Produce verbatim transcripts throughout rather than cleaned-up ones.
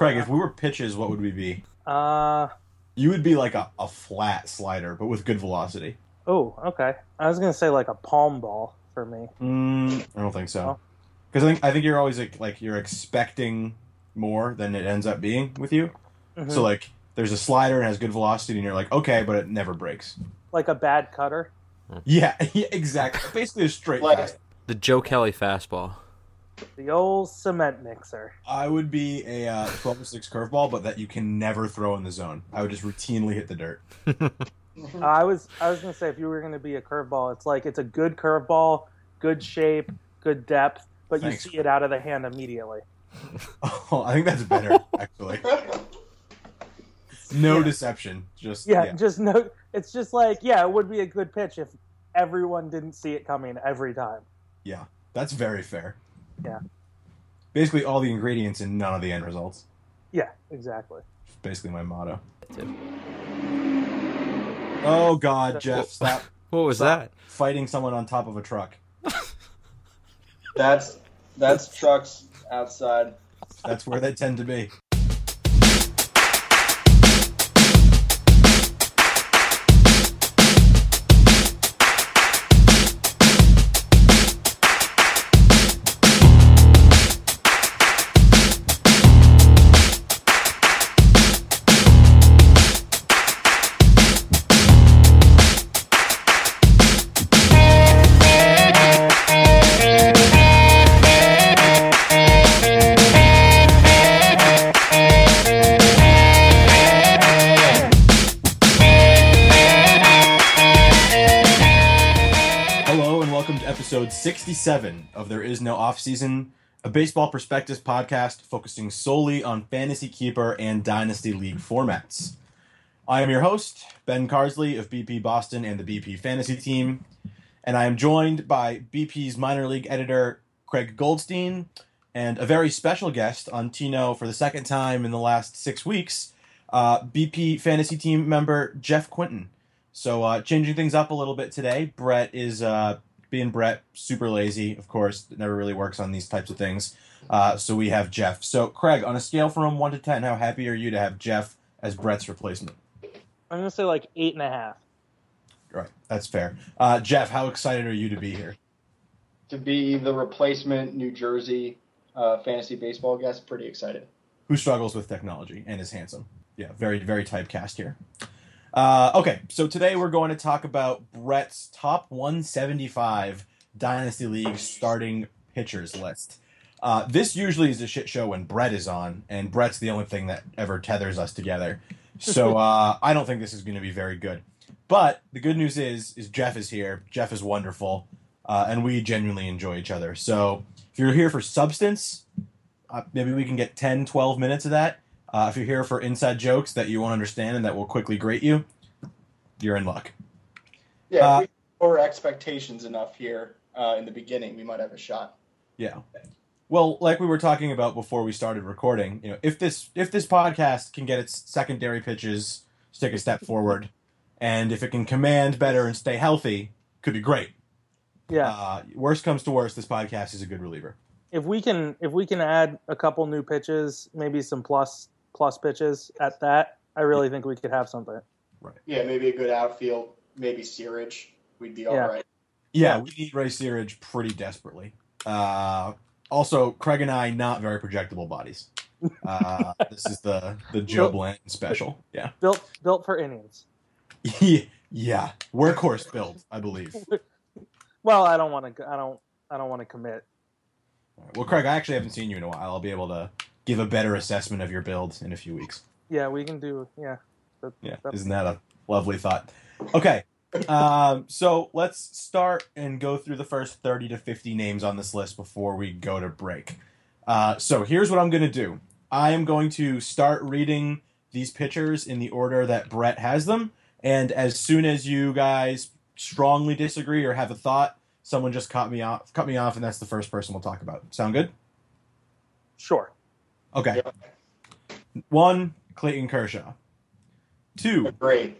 Craig, if we were pitches, what would we be? Uh, You would be like a, a flat slider, but with good velocity. oh, okay. I was gonna say like a palm ball for me. Mm, I don't think so. No? Because I think I think you're always like, like you're expecting more than it ends up being with you. Mhm. So like there's a slider and has good velocity, and you're like, okay, but it never breaks. Like a bad cutter. Yeah, yeah, exactly. Basically a straight Like- fast. The Joe Kelly fastball. The old cement mixer. I would be a uh, twelve to six curveball, but that you can never throw in the zone. I would just routinely hit the dirt. Uh, I was I was gonna say if you were gonna be a curveball, it's like it's a good curveball, good shape, good depth, but Thanks. you see it out of the hand immediately. Oh, I think that's better, actually. No Yeah. deception. Just Yeah, yeah. just no. It's just like yeah, it would be a good pitch if everyone didn't see it coming every time. Yeah, that's very fair. Yeah. Basically all the ingredients and none of the end results. Yeah, exactly. It's basically my motto. Oh God, Jeff, stop What was that? fighting someone on top of a truck. That's that's trucks outside. That's where they tend to be. Episode sixty-seven of There Is No Offseason, a baseball perspectives podcast focusing solely on fantasy keeper and dynasty league formats. I am your host, Ben Carsley of B P Boston and the B P Fantasy Team, and I am joined by B P's minor league editor, Craig Goldstein, and a very special guest on Tino for the second time in the last six weeks, uh, B P Fantasy Team member Jeff Quinton. So uh, changing things up a little bit today, Brett is... Uh, Being Brett, super lazy, of course. It never really works on these types of things. Uh, so we have Jeff. So, Craig, on a scale from one to ten, how happy are you to have Jeff as Brett's replacement? I'm gonna say like eight and a half. Right, that's fair. Uh, Jeff, how excited are you to be here? To be the replacement New Jersey uh, fantasy baseball guest, pretty excited. Who struggles with technology and is handsome. Yeah, very, very typecast here. Uh, okay, so today we're going to talk about Brett's top one seventy-five Dynasty League starting pitchers list. Uh, this usually is a shit show when Brett is on, and Brett's the only thing that ever tethers us together. So uh, I don't think this is going to be very good. But the good news is, is Jeff is here. Jeff is wonderful, uh, and we genuinely enjoy each other. So if you're here for substance, uh, maybe we can get ten, twelve minutes of that. Uh, if you're here for inside jokes that you won't understand and that will quickly grate you, you're in luck. Yeah, Uh, if we lower expectations enough here uh, in the beginning, we might have a shot. Yeah. Well, like we were talking about before we started recording, you know, if this if this podcast can get its secondary pitches to take a step forward, and if it can command better and stay healthy, could be great. Yeah. Uh, worst comes to worst, this podcast is a good reliever. If we can if we can add a couple new pitches, maybe some plus plus pitches at that, I really think we could have something. Yeah, maybe a good outfield, maybe Searage. We'd be all Yeah. right. Yeah, we need Ray Searage pretty desperately. Uh, also, Craig and I, not very projectable bodies. Uh, this is the, the Joe Blanton special. Yeah. Built built for innings. Yeah. Workhorse build, I believe. Well, I don't want to I don't I don't want to commit. Well, Craig, I actually haven't seen you in a while. I'll be able to give a better assessment of your build in a few weeks. Yeah, we can do yeah. That, Yeah, that- isn't that a lovely thought? Okay, um, so let's start and go through the first thirty to fifty names on this list before we go to break. Uh, so here's what I'm going to do. I am going to start reading these pitchers in the order that Brett has them, and as soon as you guys strongly disagree or have a thought, someone just cut me off, cut me off, and that's the first person we'll talk about. Sound good? Sure. Okay. Yeah. One, Clayton Kershaw. Two, Great.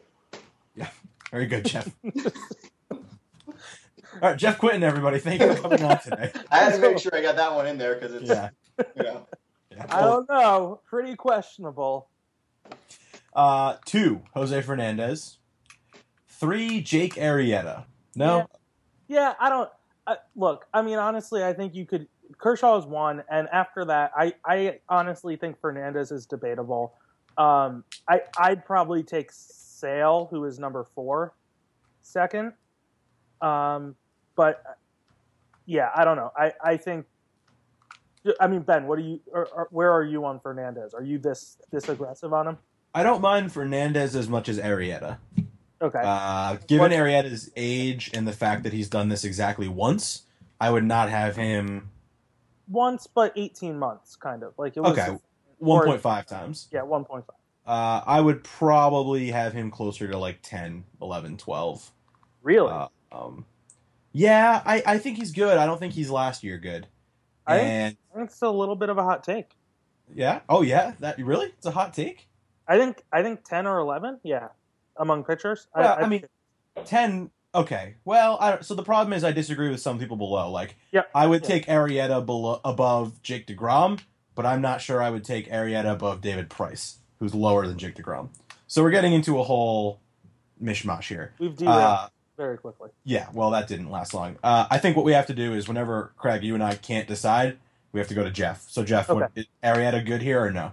very good, Jeff. All right, Jeff Quinton, everybody. Thank you for coming on today. I had to make sure I got that one in there because it's, Yeah, you know, yeah. I don't know. Pretty questionable. Uh, two, Jose Fernandez. Three, Jake Arrieta. No? Yeah, yeah I don't... Uh, look, I mean, honestly, I think you could... Kershaw is one, and after that, I, I honestly think Fernandez is debatable. Um, I, I'd probably take Sale, who is number four, second. Um, but, yeah, I don't know. I, I think... I mean, Ben, what do you? Or, or, where are you on Fernandez? Are you this this aggressive on him? I don't mind Fernandez as much as Arrieta. Okay. Uh, given what? Arrieta's age and the fact that he's done this exactly once, I would not have him... Once, but eighteen months, kind of. Like it was okay, one point five times. Yeah, one point five. Uh, I would probably have him closer to like ten, eleven, twelve. Really? Uh, um, yeah, I, I think he's good. I don't think he's last year good. I and, think it's a little bit of a hot take. Yeah? Oh, yeah? That really? It's a hot take? I think I think ten or eleven, yeah, among pitchers. Well, I, I, I mean, ten, okay. Well, I, so the problem is I disagree with some people below. Like, yep. I would yeah. take Arrieta below, above Jake DeGrom, but I'm not sure I would take Arrieta above David Price, who's lower than Jake DeGrom. So we're getting into a whole mishmash here. We've derailed uh, very quickly. Yeah, well, that didn't last long. Uh, I think what we have to do is whenever, Craig, you and I can't decide, we have to go to Jeff. So, Jeff, okay. what, is Arrieta good here or no?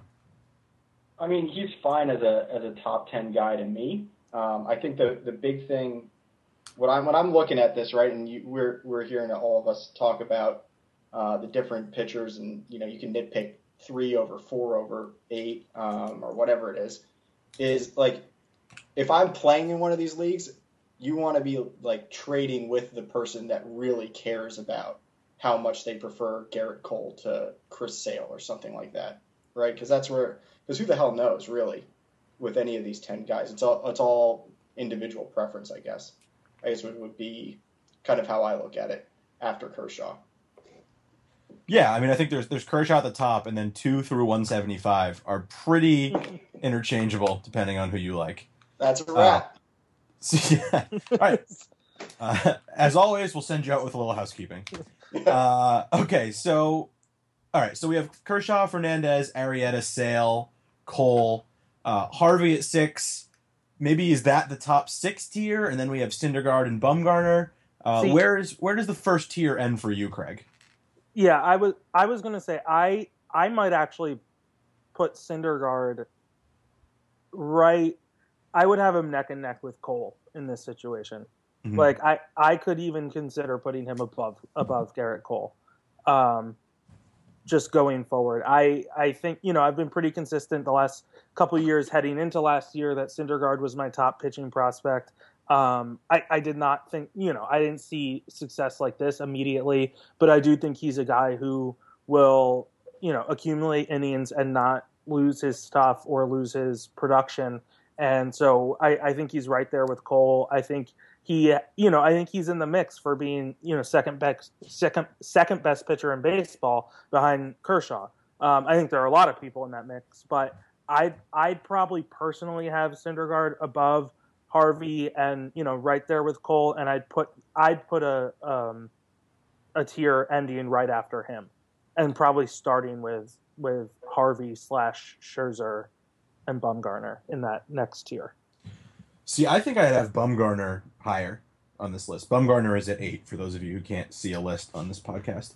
I mean, he's fine as a as a top ten guy to me. Um, I think the the big thing, what I'm when I'm looking at this, right, and you, we're we're hearing all of us talk about uh, the different pitchers, and you know you can nitpick three over four over eight um, or whatever it is. Is like if I'm playing in one of these leagues, you want to be like trading with the person that really cares about how much they prefer Garrett Cole to Chris Sale or something like that, right? Because that's where. Because who the hell knows, really, with any of these ten guys? It's all it's all individual preference, I guess. I guess it would be kind of how I look at it after Kershaw. Yeah, I mean, I think there's there's Kershaw at the top, and then two through one seventy-five are pretty interchangeable depending on who you like. That's a wrap. Uh, so, yeah. All right. Uh, as always, we'll send you out with a little housekeeping. Uh, okay, so all right, so we have Kershaw, Fernandez, Arrieta, Sale, Cole, uh, Harvey at six. Maybe is that the top six tier, and then we have Syndergaard and Bumgarner. Uh, See, where is where does the first tier end for you, Craig? Yeah, I was I was gonna say I I might actually put Syndergaard right. I would have him neck and neck with Cole in this situation. Mm-hmm. Like I, I could even consider putting him above above Garrett Cole. Um, just going forward, I I think you know I've been pretty consistent the last couple of years heading into last year that Syndergaard was my top pitching prospect. Um, I, I did not think, you know, I didn't see success like this immediately, but I do think he's a guy who will, you know, accumulate innings and not lose his stuff or lose his production. And so I, I think he's right there with Cole. I think he, you know, I think he's in the mix for being, you know, second best, second, second best pitcher in baseball behind Kershaw. Um, I think there are a lot of people in that mix, but I'd, I'd probably personally have Syndergaard above Harvey and, you know, right there with Cole, and I'd put I'd put a um, a tier ending right after him, and probably starting with with Harvey slash Scherzer and Bumgarner in that next tier. See, I think I'd have Bumgarner higher on this list. Bumgarner is at eight for those of you who can't see a list on this podcast.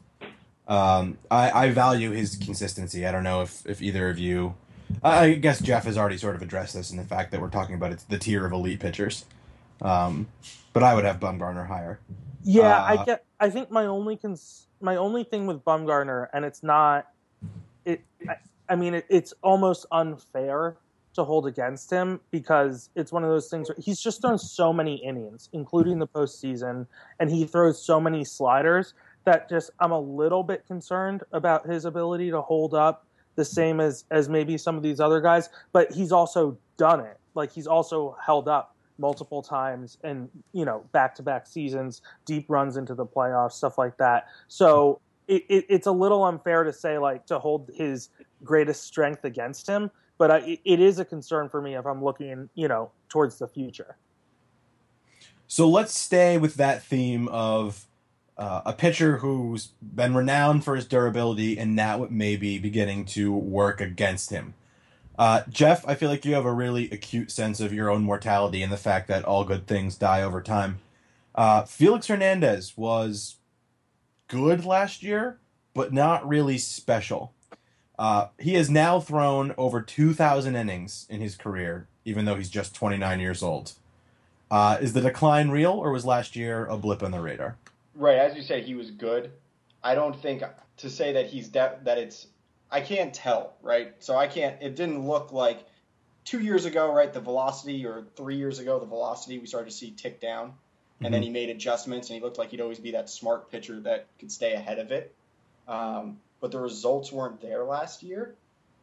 Um, I, I value his consistency. I don't know if, if either of you. I guess Jeff has already sort of addressed this in the fact that we're talking about it's the tier of elite pitchers. Um, but I would have Bumgarner higher. Yeah, uh, I get. I think my only cons- my only thing with Bumgarner, and it's not. It. I, I mean, it, it's almost unfair to hold against him because it's one of those things where he's just thrown so many innings, including the postseason, and he throws so many sliders that just I'm a little bit concerned about his ability to hold up the same as, as maybe some of these other guys, but he's also done it. Like he's also held up multiple times and, you know, back-to-back seasons, deep runs into the playoffs, stuff like that. So it, it, it's a little unfair to say like to hold his greatest strength against him, but I, it, it is a concern for me if I'm looking, you know, towards the future. So let's stay with that theme of Uh, a pitcher who's been renowned for his durability, and now it may be beginning to work against him. Uh, Jeff, I feel like you have a really acute sense of your own mortality and the fact that all good things die over time. Uh, Felix Hernandez was good last year, but not really special. Uh, he has now thrown over two thousand innings in his career, even though he's just twenty-nine years old. Uh, is the decline real, or was last year a blip on the radar? Right, as you said, he was good. I don't think to say that he's de- that it's I can't tell, right? So I can't. It didn't look like two years ago, right? The velocity, or three years ago, the velocity we started to see tick down, and mm-hmm. then he made adjustments, and he looked like he'd always be that smart pitcher that could stay ahead of it. Um, but the results weren't there last year.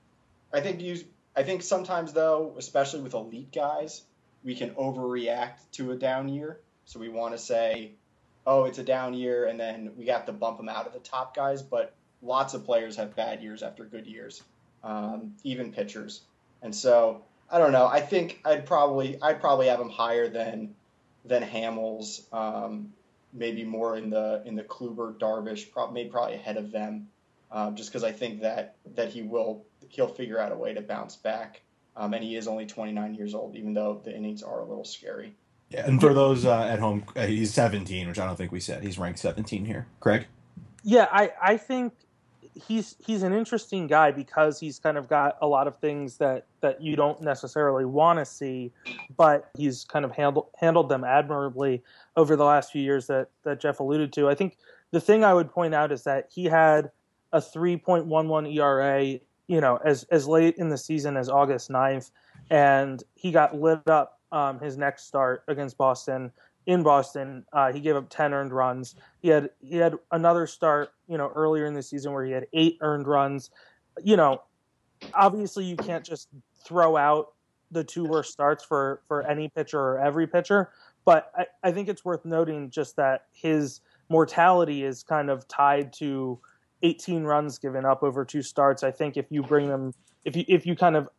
I think you. I think sometimes though, especially with elite guys, we can overreact to a down year. So we want to say, oh, it's a down year, and then we have to bump them out of the top guys. But lots of players have bad years after good years, um, even pitchers. And so I don't know. I think I'd probably I'd probably have him higher than than Hamels, um, maybe more in the in the Kluber, Darvish, probably maybe probably ahead of them, um, just because I think that that he will he'll figure out a way to bounce back. Um, and he is only twenty-nine years old, even though the innings are a little scary. Yeah, and for those uh, at home, uh, he's seventeen, which I don't think we said. He's ranked seventeen here. Craig? Yeah, I, I think he's he's an interesting guy because he's kind of got a lot of things that, that you don't necessarily want to see, but he's kind of handled handled them admirably over the last few years that, that Jeff alluded to. I think the thing I would point out is that he had a three point one one E R A, you know, as as late in the season as August ninth, and he got lit up um, his next start against Boston. In Boston, uh, he gave up ten earned runs. He had he had another start, you know, earlier in the season where he had eight earned runs. You know, obviously you can't just throw out the two worst starts for, for any pitcher or every pitcher, but I, I think it's worth noting just that his mortality is kind of tied to eighteen runs given up over two starts. I think if you bring them, if you if you kind of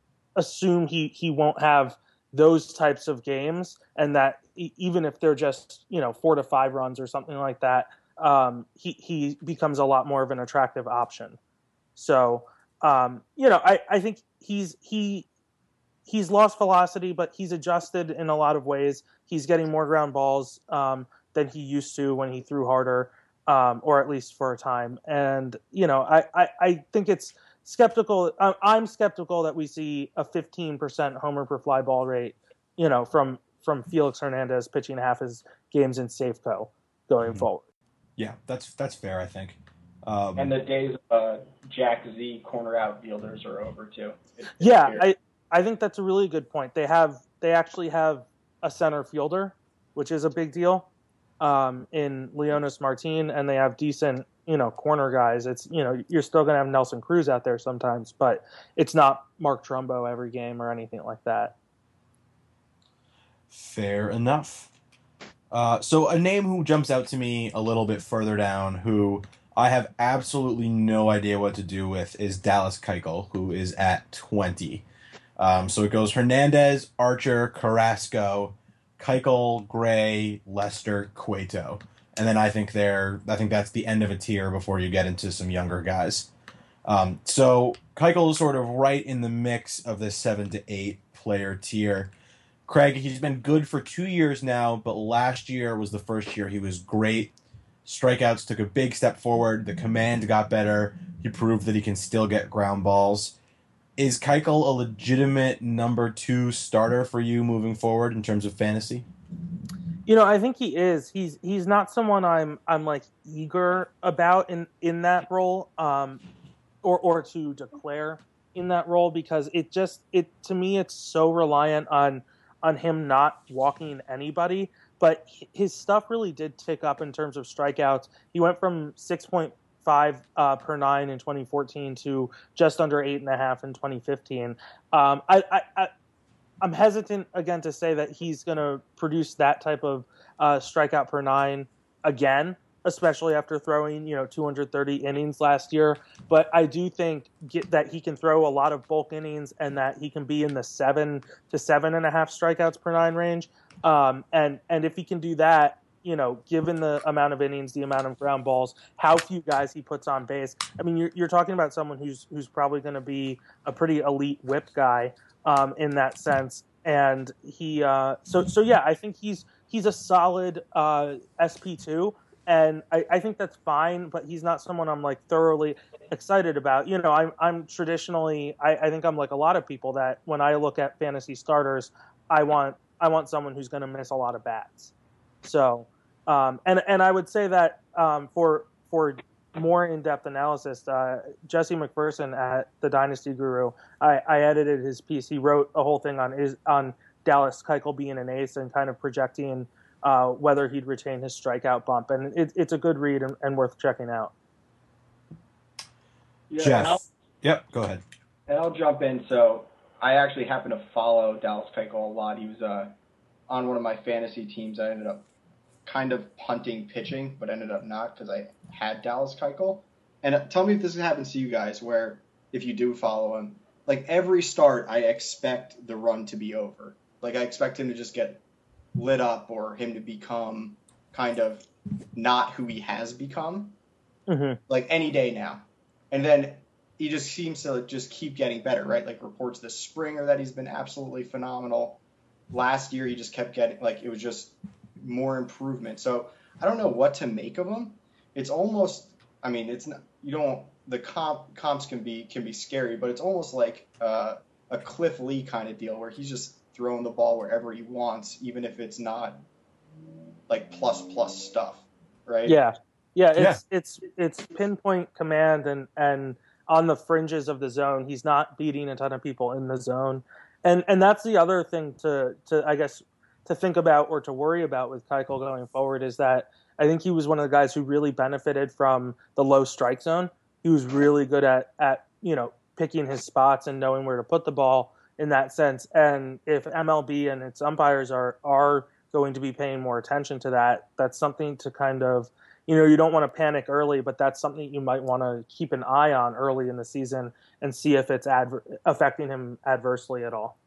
assume he he won't have those types of games, and that even if they're just, you know, four to five runs or something like that, um, he, he becomes a lot more of an attractive option. So, um, you know, I, I think he's, he, he's lost velocity, but he's adjusted in a lot of ways. He's getting more ground balls, um, than he used to when he threw harder, um, or at least for a time. And, you know, I, I, I think it's, skeptical. I'm skeptical that we see a fifteen percent homer per fly ball rate, you know, from from Felix Hernandez pitching half his games in Safeco going mm-hmm. forward. Yeah, that's that's fair, I think. Um, and the days of uh, Jack Z corner outfielders are over too. It's, it's yeah, weird. I I think that's a really good point. They have they actually have a center fielder, which is a big deal, um, in Leonys Martin, and they have decent, you know, corner guys. It's, you know, you're still going to have Nelson Cruz out there sometimes, but it's not Mark Trumbo every game or anything like that. Fair enough. Uh, so a name who jumps out to me a little bit further down, who I have absolutely no idea what to do with, is Dallas Keuchel, who is at twenty. Um, so it goes Hernandez, Archer, Carrasco, Keuchel, Gray, Lester, Cueto. And then I think they're, I think that's the end of a tier before you get into some younger guys. Um, so Keuchel is sort of right in the mix of this seven to eight player tier. Craig, he's been good for two years now, but last year was the first year he was great. Strikeouts took a big step forward. The command got better. He proved that he can still get ground balls. Is Keuchel a legitimate number two starter for you moving forward in terms of fantasy? You know, I think he is. He's he's not someone I'm I'm like eager about in, in that role, um, or or to declare in that role, because it just it to me it's so reliant on on him not walking anybody. But his stuff really did tick up in terms of strikeouts. He went from six point five uh, per nine in twenty fourteen to just under eight and a half in twenty fifteen. Um, I, I, I I'm hesitant, again, to say that he's going to produce that type of uh, strikeout per nine again, especially after throwing, you know, two hundred thirty innings last year. But I do think get, that he can throw a lot of bulk innings and that he can be in the seven to seven and a half strikeouts per nine range. Um, and and if he can do that, you know, given the amount of innings, the amount of ground balls, how few guys he puts on base. I mean, you're, you're talking about someone who's who's probably going to be a pretty elite whip guy um, in that sense. And he, uh, so so yeah, I think he's he's a solid uh, S P two, and I, I think that's fine. But he's not someone I'm like thoroughly excited about. You know, I'm I'm traditionally, I, I think I'm like a lot of people that when I look at fantasy starters, I want I want someone who's going to miss a lot of bats. So, um, and and I would say that um, for for more in-depth analysis, uh, Jesse McPherson at the Dynasty Guru, I, I edited his piece. He wrote a whole thing on is on Dallas Keuchel being an ace and kind of projecting uh, whether he'd retain his strikeout bump, and it, it's a good read and, and worth checking out. Yeah, Jeff. and I'll, Yep, go ahead. and I'll jump in. So I actually happen to follow Dallas Keuchel a lot. He was uh, on one of my fantasy teams. I ended up kind of punting pitching, but ended up not because I had Dallas Keuchel. And uh, tell me if this happens to you guys, where if you do follow him, like every start, I expect the run to be over. Like I expect him to just get lit up or him to become kind of not who he has become, Mm-hmm. like any day now. And then he just seems to just keep getting better, right? Like reports this spring or that he's been absolutely phenomenal. Last year, he just kept getting, like, it was just more improvement. So I don't know what to make of him. It's almost, I mean, it's not, you don't, the comp comps can be can be scary, but it's almost like uh, a Cliff Lee kind of deal where he's just throwing the ball wherever he wants, even if it's not like plus plus stuff, right? Yeah, yeah, it's Yeah. it's it's pinpoint command and and on the fringes of the zone. He's not beating a ton of people in the zone, and and that's the other thing to to I guess to think about or to worry about with Keuchel going forward is that I think he was one of the guys who really benefited from the low strike zone. He was really good at at you know picking his spots and knowing where to put the ball in that sense. And if M L B and its umpires are are going to be paying more attention to that, that's something to kind of, you know, you don't want to panic early, but that's something you might want to keep an eye on early in the season and see if it's adver- affecting him adversely at all.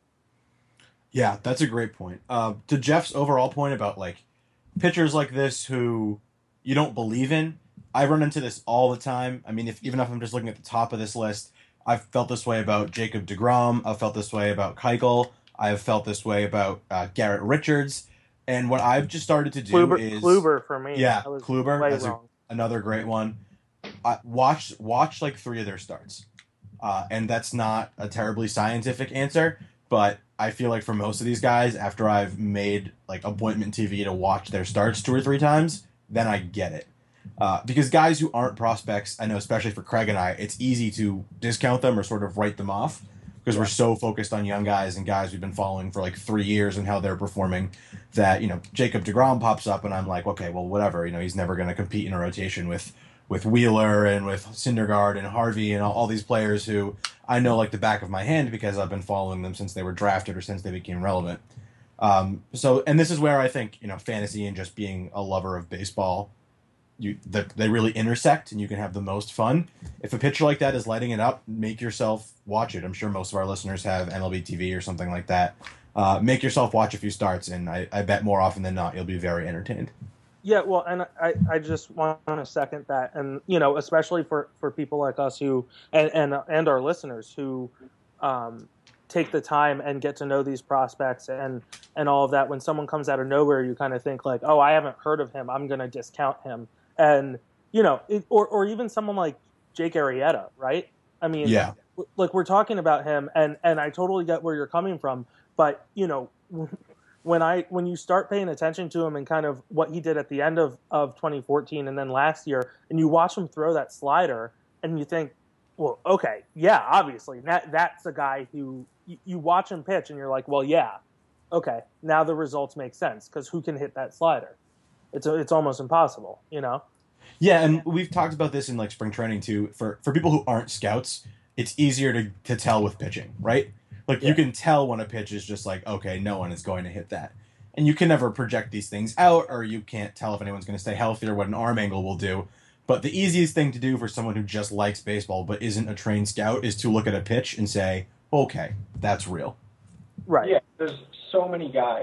Yeah, that's a great point. Uh, to Jeff's overall point about like pitchers like this who you don't believe in, I run into this all the time. I mean, if even if I'm just looking at the top of this list, I've felt this way about Jacob deGrom. I've felt this way about Keuchel. I've felt this way about uh, Garrett Richards. And what I've just started to do Kluber, is Kluber for me. yeah, I was Kluber. way That's a, wrong. another great one. I watch watch like three of their starts, uh, and that's not a terribly scientific answer, but I feel like for most of these guys, after I've made like appointment T V to watch their starts two or three times, then I get it. Uh, because guys who aren't prospects, I know especially for Craig and I, it's easy to discount them or sort of write them off because we're so focused on young guys and guys we've been following for like three years and how they're performing that, you know, Jacob deGrom pops up and I'm like, okay, well, whatever. You know, he's never going to compete in a rotation with with Wheeler and with Syndergaard and Harvey and all, all these players who I know like the back of my hand because I've been following them since they were drafted or since they became relevant. Um, so, and this is where I think, you know, fantasy and just being a lover of baseball, you the, they really intersect and you can have the most fun. If a pitcher like that is lighting it up, make yourself watch it. I'm sure most of our listeners have M L B T V or something like that. Uh, make yourself watch a few starts, and I, I bet more often than not you'll be very entertained. Yeah, well, and I, I just want to second that, and you know, especially for, for people like us who and and, and our listeners who um, take the time and get to know these prospects and and all of that. When someone comes out of nowhere, you kind of think like, oh, I haven't heard of him, I'm going to discount him, and you know, it, or or even someone like Jake Arrieta, right? I mean, Yeah. like we're talking about him, and and I totally get where you're coming from, but you know. When I when you start paying attention to him and kind of what he did at the end of, of twenty fourteen and then last year, and you watch him throw that slider, and you think, well, okay, yeah, obviously that that's a guy who you, you watch him pitch, and you're like, well, yeah, okay, now the results make sense because who can hit that slider? It's a, it's almost impossible, you know. Yeah, and we've talked about this in like spring training too. For for people who aren't scouts, it's easier to, to tell with pitching, right? Like, Yeah. you can tell when a pitch is just like, okay, no one is going to hit that. And you can never project these things out, or you can't tell if anyone's going to stay healthy or what an arm angle will do. But the easiest thing to do for someone who just likes baseball but isn't a trained scout is to look at a pitch and say, okay, that's real. Right. Yeah, there's so many guys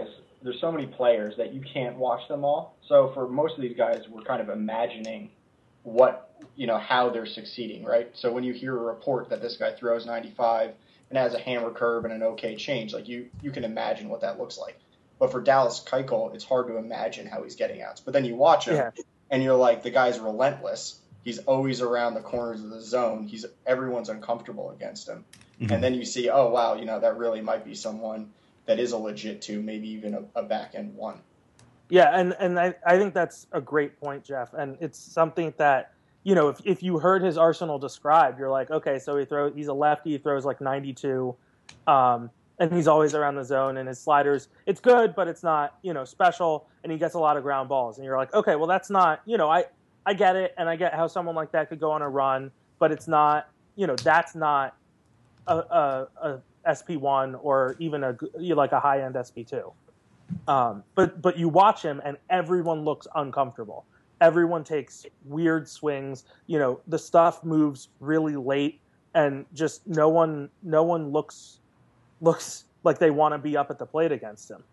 there's so many players that you can't watch them all. So for most of these guys, we're kind of imagining what, you know, how they're succeeding, right? So when you hear a report that this guy throws ninety-five and has a hammer curve and an okay change, like you, you can imagine what that looks like. But for Dallas Keuchel, it's hard to imagine how he's getting outs. But then you watch him, yeah. and you're like, the guy's relentless. He's always around the corners of the zone. He's everyone's uncomfortable against him. Mm-hmm. And then you see, oh, wow, you know, that really might be someone that is a legit two, maybe even a, a back-end one. Yeah, and, and I, I think that's a great point, Jeff. And it's something that, you know, if, if you heard his arsenal described, you're like, okay, so he throws, he's a lefty, he throws like ninety-two, um, and he's always around the zone, and his sliders, it's good, but it's not, you know, special, and he gets a lot of ground balls. And you're like, okay, well, that's not, you know, I, I get it, and I get how someone like that could go on a run, but it's not, you know, that's not a, a, a S P one or even a, you know, like a high-end S P two. Um, but but you watch him, and everyone looks uncomfortable. Everyone takes weird swings. You know, the stuff moves really late, and just no one no one looks looks like they want to be up at the plate against him.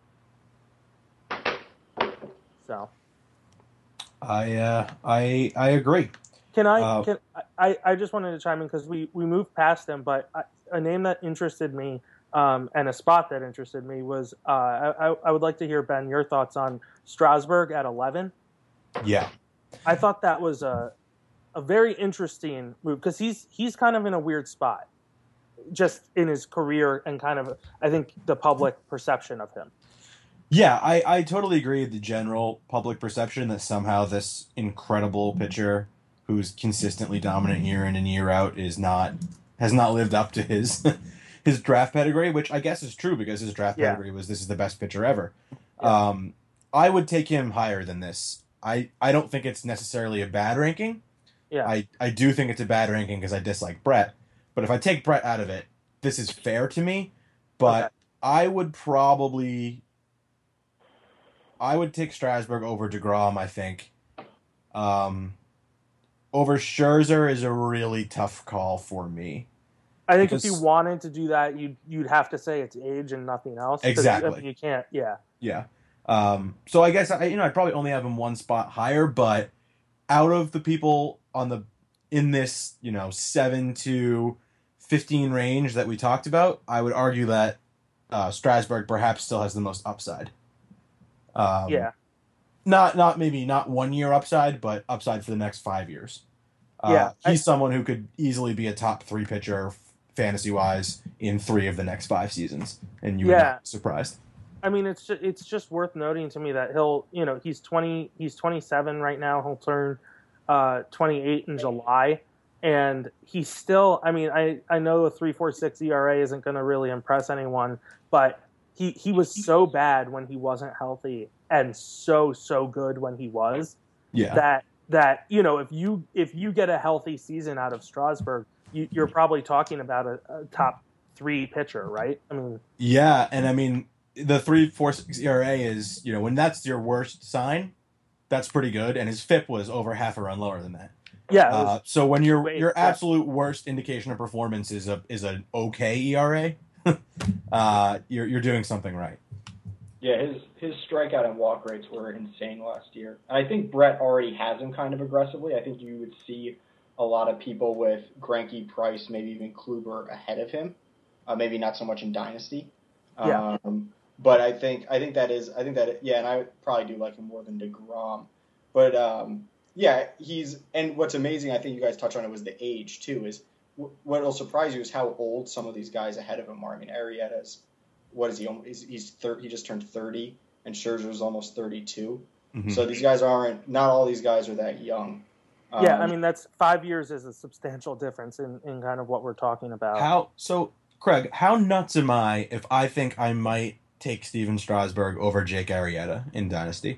So, I uh, I I agree. Can I? Uh, can I? I just wanted to chime in because we we moved past him, but I, a name that interested me. Um, and a spot that interested me was uh, I, I would like to hear, Ben, your thoughts on Strasburg at eleven. Yeah, I thought that was a a very interesting move because he's he's kind of in a weird spot, just in his career and kind of I think the public perception of him. Yeah, I, I totally agree with the general public perception that somehow this incredible pitcher who's consistently dominant year in and year out is not has not lived up to his. his draft pedigree, which I guess is true because his draft yeah. pedigree was this is the best pitcher ever. Yeah. Um, I would take him higher than this. I, I don't think it's necessarily a bad ranking. Yeah. I, I do think it's a bad ranking because I dislike Brett. But if I take Brett out of it, this is fair to me. But okay. I would probably... I would take Strasburg over DeGrom, I think. Um, over Scherzer is a really tough call for me. I think because, if you wanted to do that, you'd you'd have to say it's age and nothing else. Exactly. I mean, you can't. Yeah. Yeah. Um, so I guess I, you know I'd probably only have him one spot higher, but out of the people on the in this you know seven to fifteen range that we talked about, I would argue that uh, Strasburg perhaps still has the most upside. Um, yeah. Not not maybe not one year upside, but upside for the next five years. Uh, Yeah. He's I, someone who could easily be a top three pitcher. Fantasy-wise, in three of the next five seasons, and you would Yeah. not be surprised. I mean, it's just, it's just worth noting to me that he'll, you know, he's twenty, he's twenty-seven right now. He'll turn uh, twenty-eight in July, and he's still. I mean, I I know a three point four six E R A isn't going to really impress anyone, but he he was so bad when he wasn't healthy, and so so good when he was. Yeah. That that you know, if you if you get a healthy season out of Strasburg, you, you're probably talking about a, a top three pitcher, right? I mean, yeah, and I mean the three four six E R A is you know when that's your worst sign, that's pretty good, and his F I P was over half a run lower than that. Yeah. it Uh, was- so when your wait, your yeah. absolute worst indication of performance is a is an okay E R A, uh, you're you're doing something right. Yeah, his his strikeout and walk rates were insane last year. And I think Brett already has him kind of aggressively. I think you would see a lot of people with Greinke, Price, maybe even Kluber ahead of him. Uh, maybe not so much in Dynasty. Yeah. Um, but I think I think that is I think that yeah, and I probably do like him more than DeGrom. But um, yeah, he's and what's amazing, I think you guys touched on it, was the age too. Is w- what will surprise you is how old some of these guys ahead of him are. I mean, Arrieta's what is he? He's, he's thir- he just turned thirty, and Scherzer's almost thirty-two. Mhm. So these guys aren't. Not all these guys are that young. Um, Yeah, I mean that's five years is a substantial difference in, in kind of what we're talking about. How so, Craig? How nuts am I if I think I might take Steven Strasburg over Jake Arrieta in Dynasty?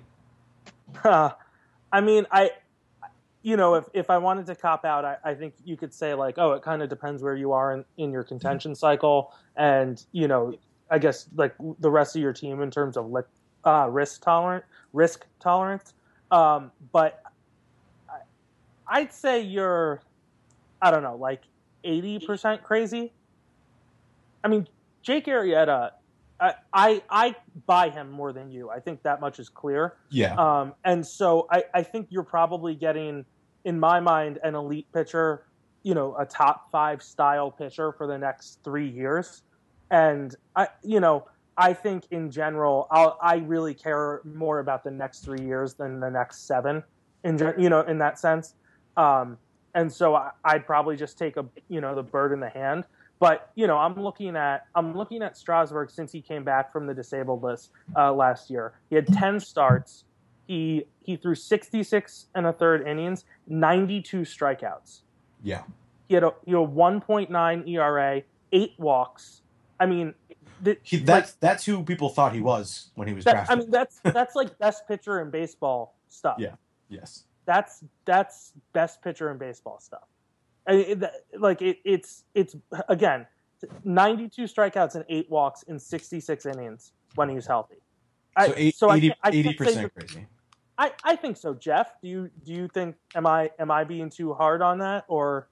I mean, I, you know, if, if I wanted to cop out, I, I think you could say like, oh, it kind of depends where you are in, in your contention cycle, and you know, I guess like the rest of your team in terms of li- uh, risk tolerant risk tolerance. Um, but I, I'd say you're, I don't know, like eighty percent crazy. I mean, Jake Arrieta, I, I I buy him more than you. I think that much is clear. Yeah. Um, and so I, I think you're probably getting, in my mind, an elite pitcher, you know, a top five style pitcher for the next three years. And I, you know, I think in general, I'll, I really care more about the next three years than the next seven. In gen- you know, in that sense. Um, and so I, I'd probably just take a, you know, the bird in the hand. But you know, I'm looking at I'm looking at Strasburg since he came back from the disabled list uh, last year. He had ten starts. He he threw sixty-six and a third innings, ninety-two strikeouts. Yeah. He had a you know one point nine E R A, eight walks. I mean, the, He, that's like, that's who people thought he was when he was that, drafted. I mean, that's that's like best pitcher in baseball stuff. Yeah. Yes. That's that's best pitcher in baseball stuff. I mean, it, like it, it's it's again, ninety-two strikeouts and eight walks in sixty-six innings when he's healthy. I, so eight, so eighty, I, I eighty percent crazy. I, I think so, Jeff. Do you do you think am I am I being too hard on that, or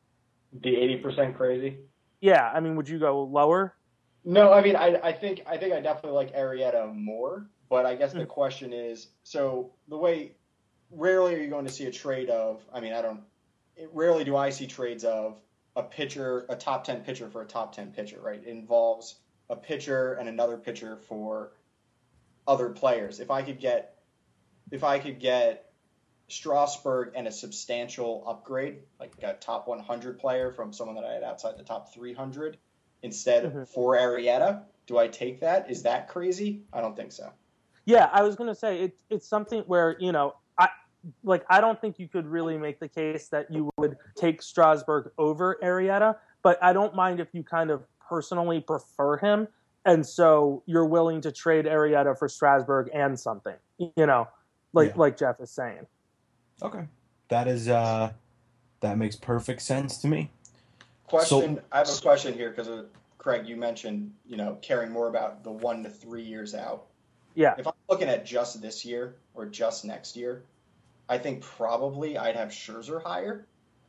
the eighty percent crazy? Yeah, I mean, would you go lower? No, I mean, I I think I think I definitely like Arrieta more, but I guess the question is, so the way rarely are you going to see a trade of, I mean, I don't. Rarely do I see trades of a pitcher, a top ten pitcher for a top ten pitcher, right? It involves a pitcher and another pitcher for other players. If I could get, if I could get Strasburg and a substantial upgrade, like a top one hundred player from someone that I had outside the top three hundred instead mm-hmm. for Arrieta, do I take that? Is that crazy? I don't think so. Yeah, I was going to say it, it's something where, you know, I, Like, I don't think you could really make the case that you would take Strasburg over Arrieta, but I don't mind if you kind of personally prefer him, and so you're willing to trade Arrieta for Strasburg and something, you know, like yeah. like Jeff is saying. Okay, that is uh, that makes perfect sense to me. Question: so, I have a question here because uh, Craig, you mentioned you know caring more about the one to three years out. Yeah. If I'm looking at just this year or just next year, I think probably I'd have Scherzer higher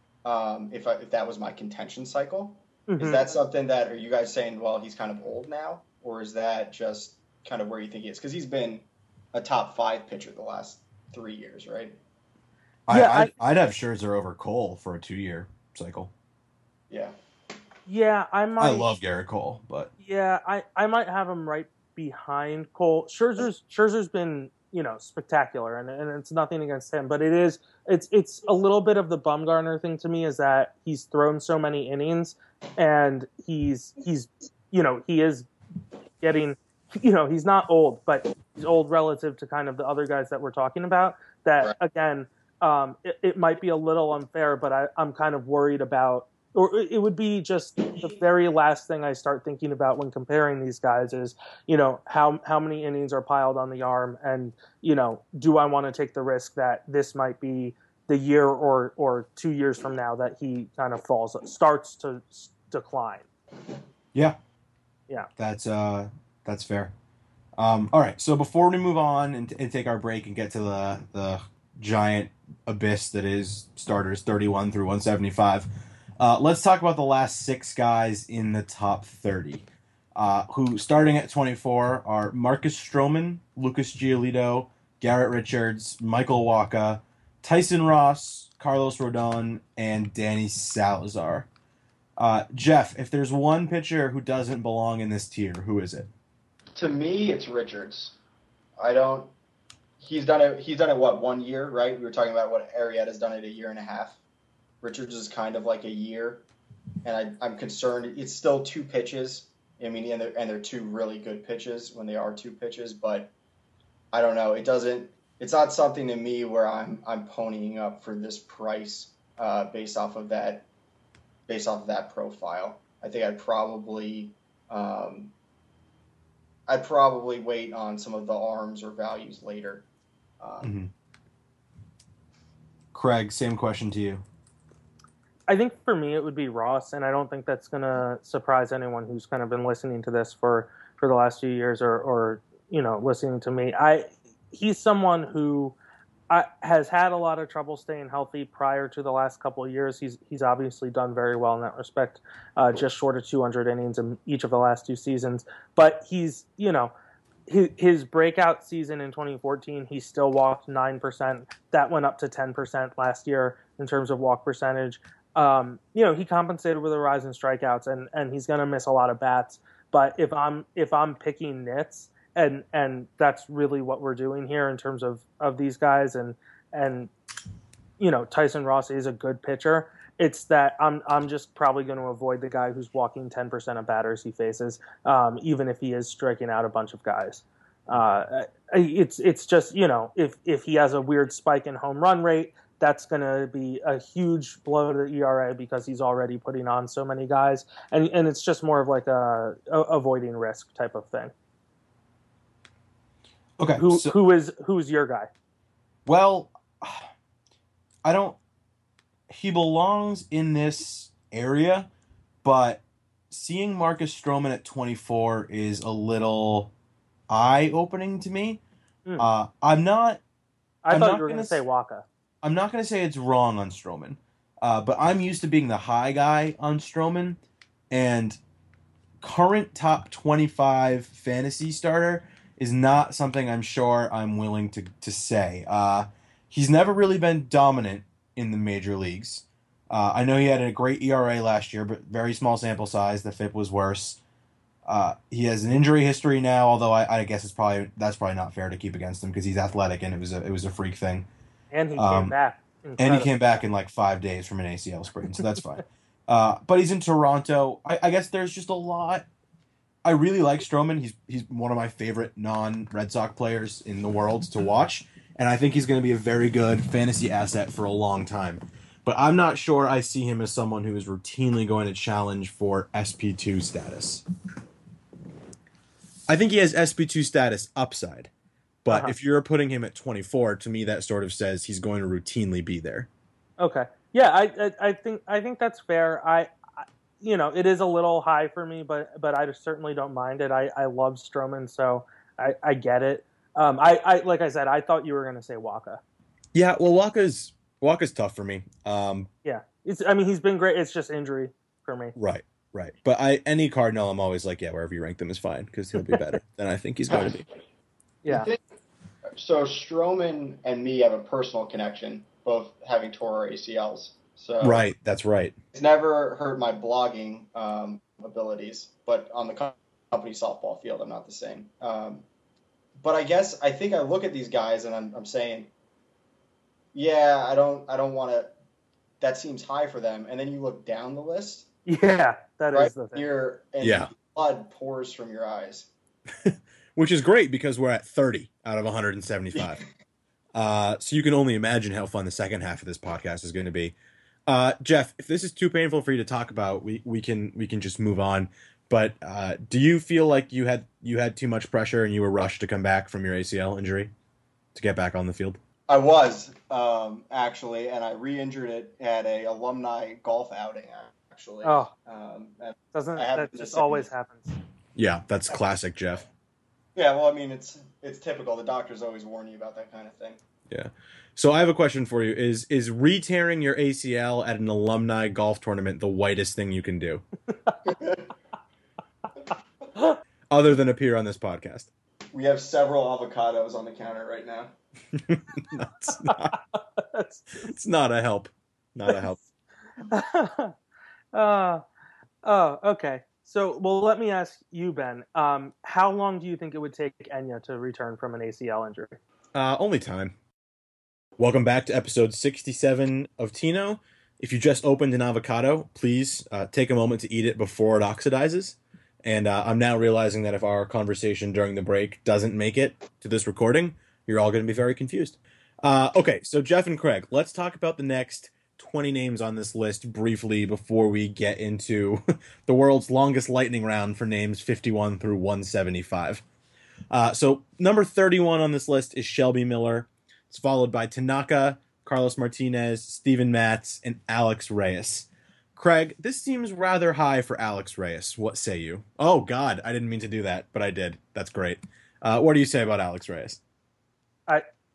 um, if I, if that was my contention cycle. Mm-hmm. Is that something that, are you guys saying, well, he's kind of old now? Or is that just kind of where you think he is? Because he's been a top five pitcher the last three years, right? I, yeah, I'd, I, I'd have Scherzer over Cole for a two-year cycle. Yeah. Yeah, I might. I love Garrett Cole, but. Yeah, I, I might have him right behind Cole. Scherzer's Scherzer's been, you know, spectacular, and, and it's nothing against him, but it is it's it's a little bit of the Bumgarner thing to me, is that he's thrown so many innings, and he's he's you know he is getting, you know, he's not old, but he's old relative to kind of the other guys that we're talking about. That right. again, um, it, it might be a little unfair, but I, I'm kind of worried about. Or it would be just the very last thing I start thinking about when comparing these guys is, you know, how how many innings are piled on the arm, and, you know, do I want to take the risk that this might be the year or or two years from now that he kind of falls, starts to decline. Yeah, yeah, that's uh that's fair. Um, all right, so before we move on and, and take our break and get to the the giant abyss that is starters thirty-one through one seventy-five. Uh, let's talk about the last six guys in the top thirty, uh, who, starting at twenty-four, are Marcus Stroman, Lucas Giolito, Garrett Richards, Michael Wacha, Tyson Ross, Carlos Rodon, and Danny Salazar. Uh, Jeff, if there's one pitcher who doesn't belong in this tier, who is it? To me, it's Richards. I don't. He's done it. He's done it. What, one year, right? We were talking about what Arrieta's done it a year and a half. Richards is kind of like a year, and I, I'm concerned. It's still two pitches. I mean, and they're, and they're two really good pitches when they are two pitches, but I don't know. It doesn't. It's not something to me where I'm I'm ponying up for this price uh, based off of that, based off of that profile. I think I'd probably um, I'd probably wait on some of the arms or values later. Um, mm-hmm. Craig, same question to you. I think for me it would be Ross, and I don't think that's going to surprise anyone who's kind of been listening to this for, for the last few years or, or, you know, listening to me. I he's someone who I, has had a lot of trouble staying healthy prior to the last couple of years. He's he's obviously done very well in that respect, uh, just short of two hundred innings in each of the last two seasons. But he's, you know, his, his breakout season in twenty fourteen, he still walked nine percent. That went up to ten percent last year in terms of walk percentage. Um, you know, he compensated with a rise in strikeouts, and, and he's going to miss a lot of bats. But if I'm if I'm picking nits, and and that's really what we're doing here in terms of, of these guys, and and you know, Tyson Ross is a good pitcher. It's that I'm I'm just probably going to avoid the guy who's walking ten percent of batters he faces, um, even if he is striking out a bunch of guys. Uh, it's it's just, you know, if if he has a weird spike in home run rate, that's going to be a huge blow to the E R A because he's already putting on so many guys, and and it's just more of like a, a avoiding risk type of thing. Okay, who so, who is who's your guy? Well, I don't. He belongs in this area, but seeing Marcus Stroman at twenty-four is a little eye-opening to me. Mm. Uh, I'm not. I I'm thought not you were going to say Waka. I'm not going to say it's wrong on Stroman, uh, but I'm used to being the high guy on Stroman, and current top twenty-five fantasy starter is not something I'm sure I'm willing to, to say. Uh, he's never really been dominant in the major leagues. Uh, I know he had a great E R A last year, but very small sample size. The F I P was worse. Uh, he has an injury history now, although I, I guess it's probably that's probably not fair to keep against him because he's athletic and it was a it was a freak thing. And he um, came back. Incredible. And he came back in like five days from an A C L sprain, so that's fine. Uh, but he's in Toronto. I, I guess there's just a lot. I really like Stroman. He's he's one of my favorite non-Red Sox players in the world to watch, and I think he's going to be a very good fantasy asset for a long time. But I'm not sure I see him as someone who is routinely going to challenge for S P two status. I think he has S P two status upside. But uh-huh. if you're putting him at twenty-four, to me that sort of says he's going to routinely be there. Okay, yeah, I, I, I think I think that's fair. I, I, you know, it is a little high for me, but but I certainly don't mind it. I, I love Stroman, so I, I get it. Um, I, I like I said, I thought you were going to say Waka. Yeah, well, Waka's Waka's tough for me. Um, yeah, it's. I mean, he's been great. It's just injury for me. Right, right. But I any Cardinal, I'm always like, yeah, wherever you rank them is fine because he'll be better than I think he's going to be. Yeah. So Stroman and me have a personal connection, both having tore our A C Ls. So right, that's right. It's never hurt my blogging um, abilities, but on the company softball field, I'm not the same. Um, but I guess I think I look at these guys and I'm, I'm saying, yeah, I don't, I don't want to. That seems high for them. And then you look down the list. Yeah, that right is the thing. You're, and yeah, blood pours from your eyes. Which is great because we're at thirty out of one hundred seventy-five. uh, so you can only imagine how fun the second half of this podcast is going to be. Uh, Jeff, if this is too painful for you to talk about, we, we can we can just move on. But uh, do you feel like you had you had too much pressure and you were rushed to come back from your A C L injury to get back on the field? I was um, actually, and I re-injured it at a alumni golf outing. Actually, oh, um, doesn't that just always happens? Yeah, that's classic, Jeff. Yeah, well, I mean, it's it's typical. The doctors always warn you about that kind of thing. Yeah. So I have a question for you. Is is re-tearing your A C L at an alumni golf tournament the whitest thing you can do? Other than appear on this podcast. We have several avocados on the counter right now. That's not, it's not a help. Not a help. uh, oh, okay. So, well, let me ask you, Ben. Um, how long do you think it would take Enya to return from an A C L injury? Uh, only time. Welcome back to episode sixty-seven of Tino. If you just opened an avocado, please uh, take a moment to eat it before it oxidizes. And uh, I'm now realizing that if our conversation during the break doesn't make it to this recording, you're all going to be very confused. Uh, okay, so Jeff and Craig, let's talk about the next twenty names on this list briefly before we get into the world's longest lightning round for names fifty-one through one seventy-five. Uh, so number thirty-one on this list is Shelby Miller. It's followed by Tanaka, Carlos Martinez, Steven Matz, and Alex Reyes. Craig, this seems rather high for Alex Reyes. What say you? Oh, God, I didn't mean to do that, but I did. That's great. Uh, what do you say about Alex Reyes? I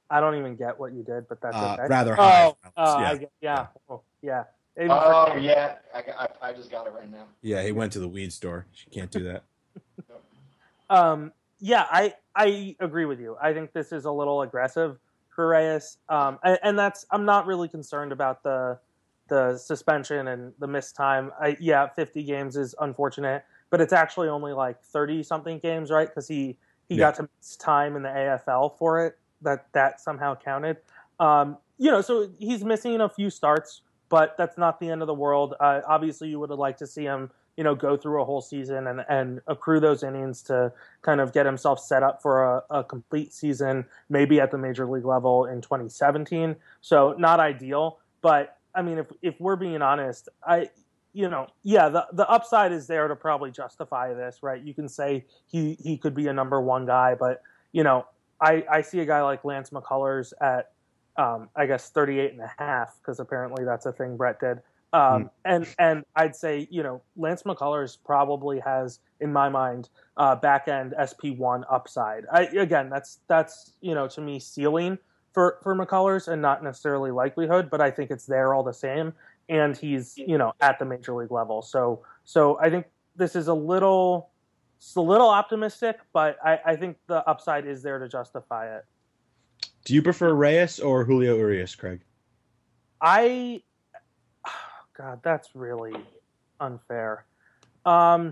I don't even get what you did, but that's Uh, okay. rather high. Oh, oh, yeah. I get, yeah, oh, yeah. Even Oh for- yeah, I, I, I just got it right now. Yeah, he went to the weed store. You can't do that. Um, yeah, I I agree with you. I think this is a little aggressive for Reyes, um, and, and that's I'm not really concerned about the the suspension and the missed time. I, yeah, fifty games is unfortunate, but it's actually only like thirty something games, right? Because he he Yeah. got to miss time in the A F L for it. That that somehow counted. Um, you know, so he's missing a few starts, but that's not the end of the world. Uh, obviously, you would have liked to see him, you know, go through a whole season and, and accrue those innings to kind of get himself set up for a, a complete season, maybe at the major league level in twenty seventeen. So not ideal, but I mean, if if we're being honest, I, you know, yeah, the the upside is there to probably justify this, right? You can say he he could be a number one guy, but you know, I I see a guy like Lance McCullers at um, I guess thirty-eight and a half, because apparently that's a thing Brett did. Um, mm. And and I'd say, you know, Lance McCullers probably has, in my mind, uh, back end S P one upside. I, again, that's that's you know, to me, ceiling for for McCullers and not necessarily likelihood, but I think it's there all the same. And he's, you know, at the major league level. So so I think this is a little it's a little optimistic, but I, I think the upside is there to justify it. Do you prefer Reyes or Julio Urias, Craig? I, oh God, that's really unfair. Um,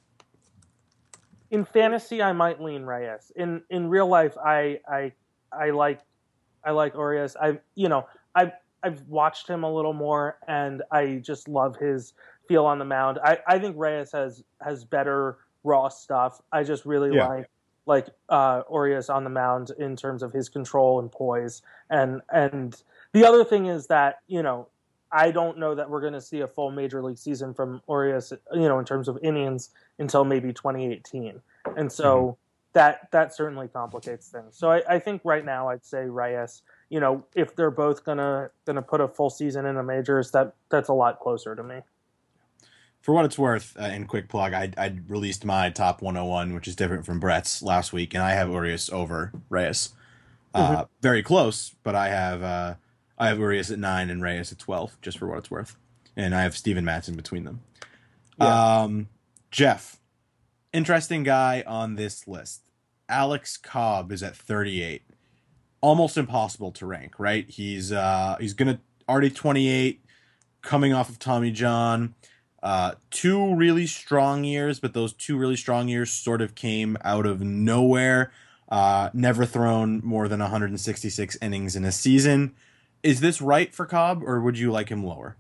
in fantasy, I might lean Reyes. In in real life, I I I like I like Urias. I you know I've I've watched him a little more, and I just love his feel on the mound. I, I think Reyes has has better raw stuff. I just really yeah. like. like uh, Urias on the mound in terms of his control and poise. And and the other thing is that, you know, I don't know that we're going to see a full major league season from Urias, you know, in terms of innings until maybe twenty eighteen. And so mm-hmm. that that certainly complicates things. So I, I think right now I'd say Reyes, you know, if they're both going to going to put a full season in the majors, that that's a lot closer to me. For what it's worth, uh, in quick plug, I I released my top one oh one, which is different from Brett's last week, and I have Urias over Reyes. Uh, mm-hmm. Very close, but I have uh, I have Urias at nine and Reyes at twelve, just for what it's worth, and I have Steven Matz in between them. Yeah. Um, Jeff, interesting guy on this list. Alex Cobb is at thirty-eight, almost impossible to rank. Right? He's uh, he's gonna already twenty-eight, coming off of Tommy John. Uh, two really strong years, but those two really strong years sort of came out of nowhere. Uh, never thrown more than one hundred sixty-six innings in a season. Is this right for Cobb, or would you like him lower?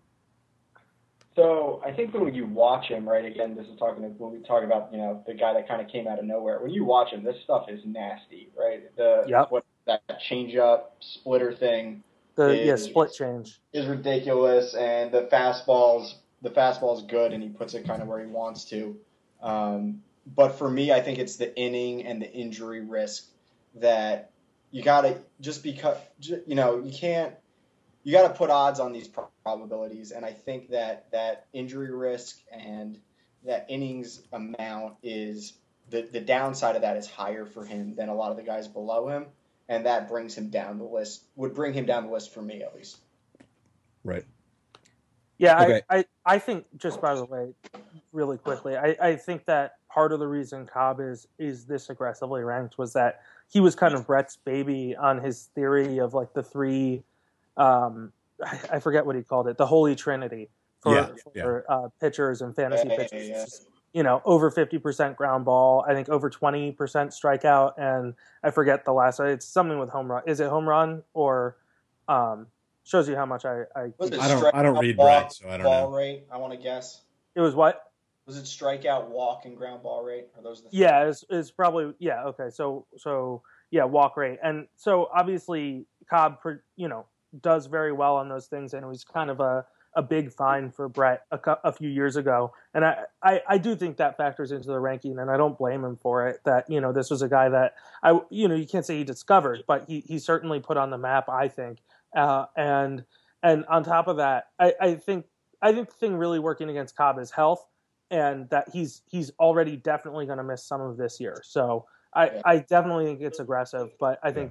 So I think when you watch him, right, again, this is talking when we talk about, you know, the guy that kind of came out of nowhere. When you watch him, this stuff is nasty, right? The yep. what that changeup splitter thing, the is, yeah split change is ridiculous, and the fastballs. The fastball is good, and he puts it kind of where he wants to. Um, but for me, I think it's the inning and the injury risk that you got to just because, you know, you can't, you got to put odds on these probabilities. And I think that that injury risk and that innings amount is the, the downside of that is higher for him than a lot of the guys below him. And that brings him down the list, would bring him down the list for me, at least. Right. Yeah, okay. I, I, I think, just by the way, really quickly, I, I think that part of the reason Cobb is is this aggressively ranked was that he was kind of Brett's baby on his theory of like the three, um, I, I forget what he called it, the Holy Trinity for, yeah, for yeah. Uh, pitchers and fantasy yeah, pitchers. yeah. You know, over fifty percent ground ball, I think over twenty percent strikeout, and I forget the last, it's something with home run. Is it home run or... Um, Shows you how much I I, was it I don't I don't read ball, Brett, so I don't ball know. Rate, I want to guess. It was what? Was it strikeout, walk, and ground ball rate? Are those the three? Yeah, it's, it's probably yeah. Okay, so so yeah, walk rate, and so obviously Cobb, you know, does very well on those things, and it was kind of a, a big find for Brett a, a few years ago, and I, I I do think that factors into the ranking, and I don't blame him for it. That you know this was a guy that I you know you can't say he discovered, but he he certainly put on the map, I think. Uh, and and on top of that, I, I think I think the thing really working against Cobb is health, and that he's he's already definitely going to miss some of this year. So I, yeah. I definitely think it's aggressive, but I think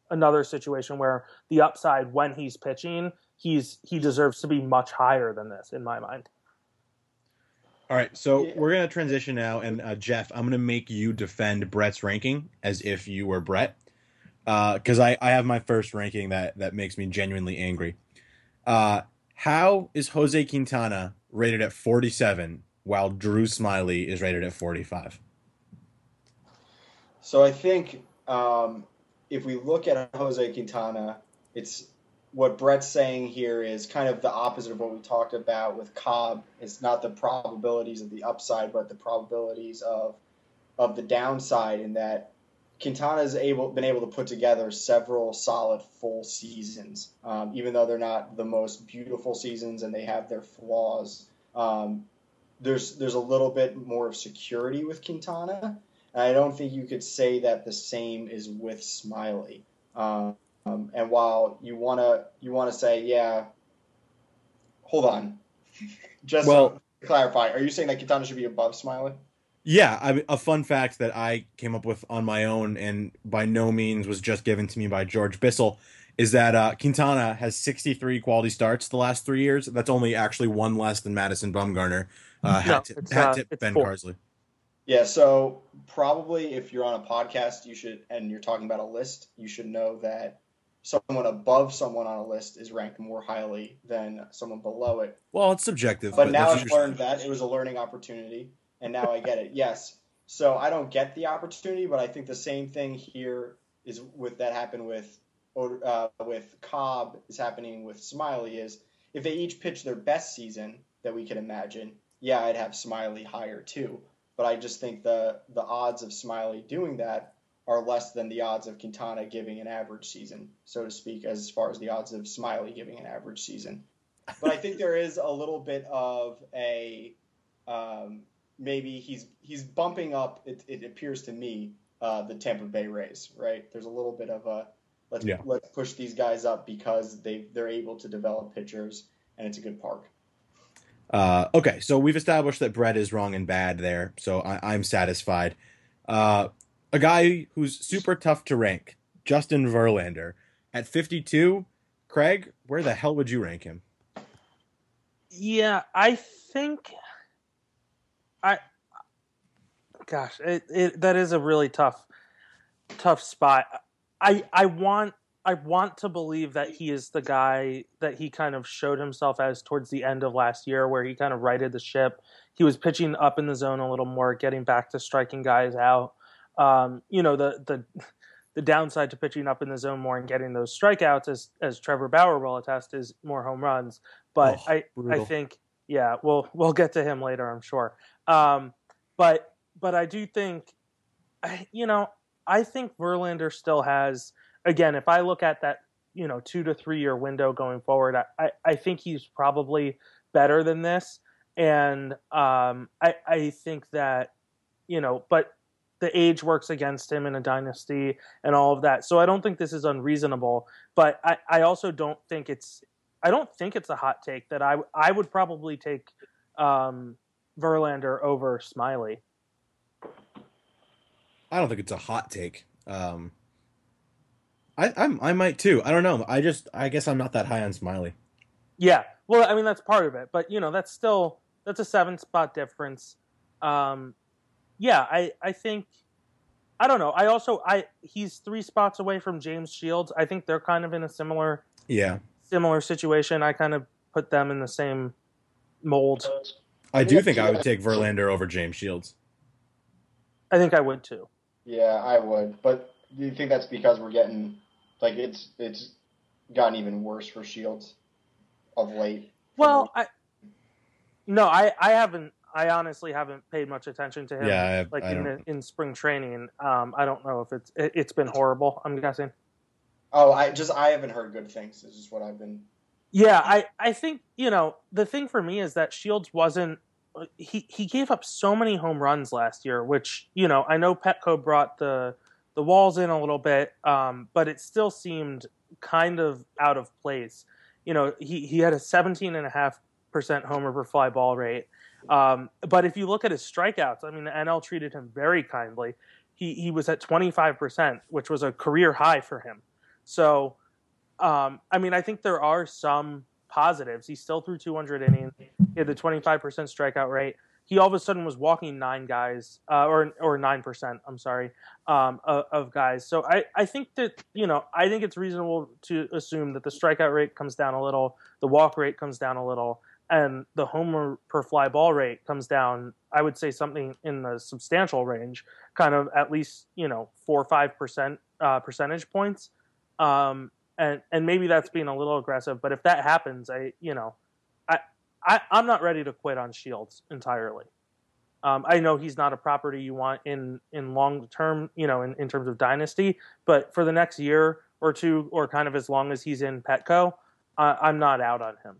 another situation where the upside when he's pitching, he's he deserves to be much higher than this in my mind. All right, so Yeah. we're going to transition now, and uh, Jeff, I'm going to make you defend Brett's ranking as if you were Brett, because uh, I, I have my first ranking that, that makes me genuinely angry. Uh, how is Jose Quintana rated at forty-seven while Drew Smyly is rated at forty-five? So I think um, if we look at Jose Quintana, it's what Brett's saying here is kind of the opposite of what we talked about with Cobb. It's not the probabilities of the upside, but the probabilities of of the downside. In that Quintana's able been able to put together several solid full seasons, um, even though they're not the most beautiful seasons and they have their flaws. Um, there's there's a little bit more of security with Quintana. And I don't think you could say that the same is with Smyly. Um, Um, and while you wanna you wanna say, yeah, hold on, just Well- to clarify, are you saying that Quintana should be above Smyly? Yeah, I, a fun fact that I came up with on my own and by no means was just given to me by George Bissell is that uh, Quintana has sixty-three quality starts the last three years. That's only actually one less than Madison Bumgarner. Uh, No, hat tip, it's, hat uh, tip it's Ben four. Carsley. Yeah, so probably if you're on a podcast, you should, and you're talking about a list, you should know that someone above someone on a list is ranked more highly than someone below it. Well, it's subjective. But now that's I've usually- learned that it was a learning opportunity, and now I get it. Yes. So I don't get the opportunity, but I think the same thing here is with that happened with uh, with Cobb is happening with Smyly is if they each pitch their best season that we can imagine, yeah, I'd have Smyly higher too. But I just think the the odds of Smyly doing that are less than the odds of Quintana giving an average season, so to speak, as far as the odds of Smyly giving an average season. But I think there is a little bit of a um, maybe he's he's bumping up. It, it appears to me uh, the Tampa Bay Rays, right? There's a little bit of a let's Yeah. let's push these guys up because they they're able to develop pitchers and it's a good park. Uh, okay, so we've established that Brett is wrong and bad there, so I, I'm satisfied. Uh, a guy who's super tough to rank, Justin Verlander, at fifty-two. Craig, where the hell would you rank him? Yeah, I think I gosh, it, it that is a really tough tough spot. I I want I want to believe that he is the guy that he kind of showed himself as towards the end of last year, where he kind of righted the ship. He was pitching up in the zone a little more, getting back to striking guys out. Um, you know, the the the downside to pitching up in the zone more and getting those strikeouts, as as Trevor Bauer will attest, is more home runs. But Oh, I brutal. I think yeah, we'll we'll get to him later, I'm sure. Um, but but I do think, I- you know, I think Verlander still has. Again, if I look at that, you know, two to three year window going forward, I, I, I think he's probably better than this. And um, I, I think that, you know, but the age works against him in a dynasty and all of that. So I don't think this is unreasonable, but I, I also don't think it's, I don't think it's a hot take that I, I would probably take um, Verlander over Smyly. I don't think it's a hot take. Um, I I'm, I might too. I don't know. I just I guess I'm not that high on Smyly. Yeah, well, I mean that's part of it, but you know that's still that's a seven spot difference. Um, yeah, I I think I don't know. I also I he's three spots away from James Shields. I think they're kind of in a similar Yeah, similar situation. I kind of put them in the same mold. I do think I would take Verlander over James Shields. I think I would too. Yeah, I would. But do you think that's because we're getting like it's it's gotten even worse for Shields of late? Well, I no, I I haven't. I honestly haven't paid much attention to him. Yeah, I have- like I in don't- the, in spring training. Um, I don't know if it's it, it's been horrible. I'm guessing. Oh, I just I haven't heard good things. This is what I've been. Yeah, I, I think, you know, the thing for me is that Shields wasn't he, he gave up so many home runs last year, which, you know, I know Petco brought the the walls in a little bit, um, but it still seemed kind of out of place. You know, he, he had a seventeen point five percent homer per fly ball rate. Um, but if you look at his strikeouts, I mean, the N L treated him very kindly. He he was at twenty-five percent, which was a career high for him. So, um, I mean, I think there are some positives. He still threw two hundred innings. He had the twenty-five percent strikeout rate. He all of a sudden was walking nine guys, uh, or or nine percent. I'm sorry, um, of, of guys. So I, I think that you know I think it's reasonable to assume that the strikeout rate comes down a little, the walk rate comes down a little, and the homer per fly ball rate comes down. I would say something in the substantial range, kind of at least you know four or five percent uh, percentage points, um, and and maybe that's being a little aggressive. But if that happens, I you know. I, I'm not ready to quit on Shields entirely. Um, I know he's not a property you want in, in long term, you know, in, in terms of dynasty, but for the next year or two, or kind of as long as he's in Petco, uh, I'm not out on him.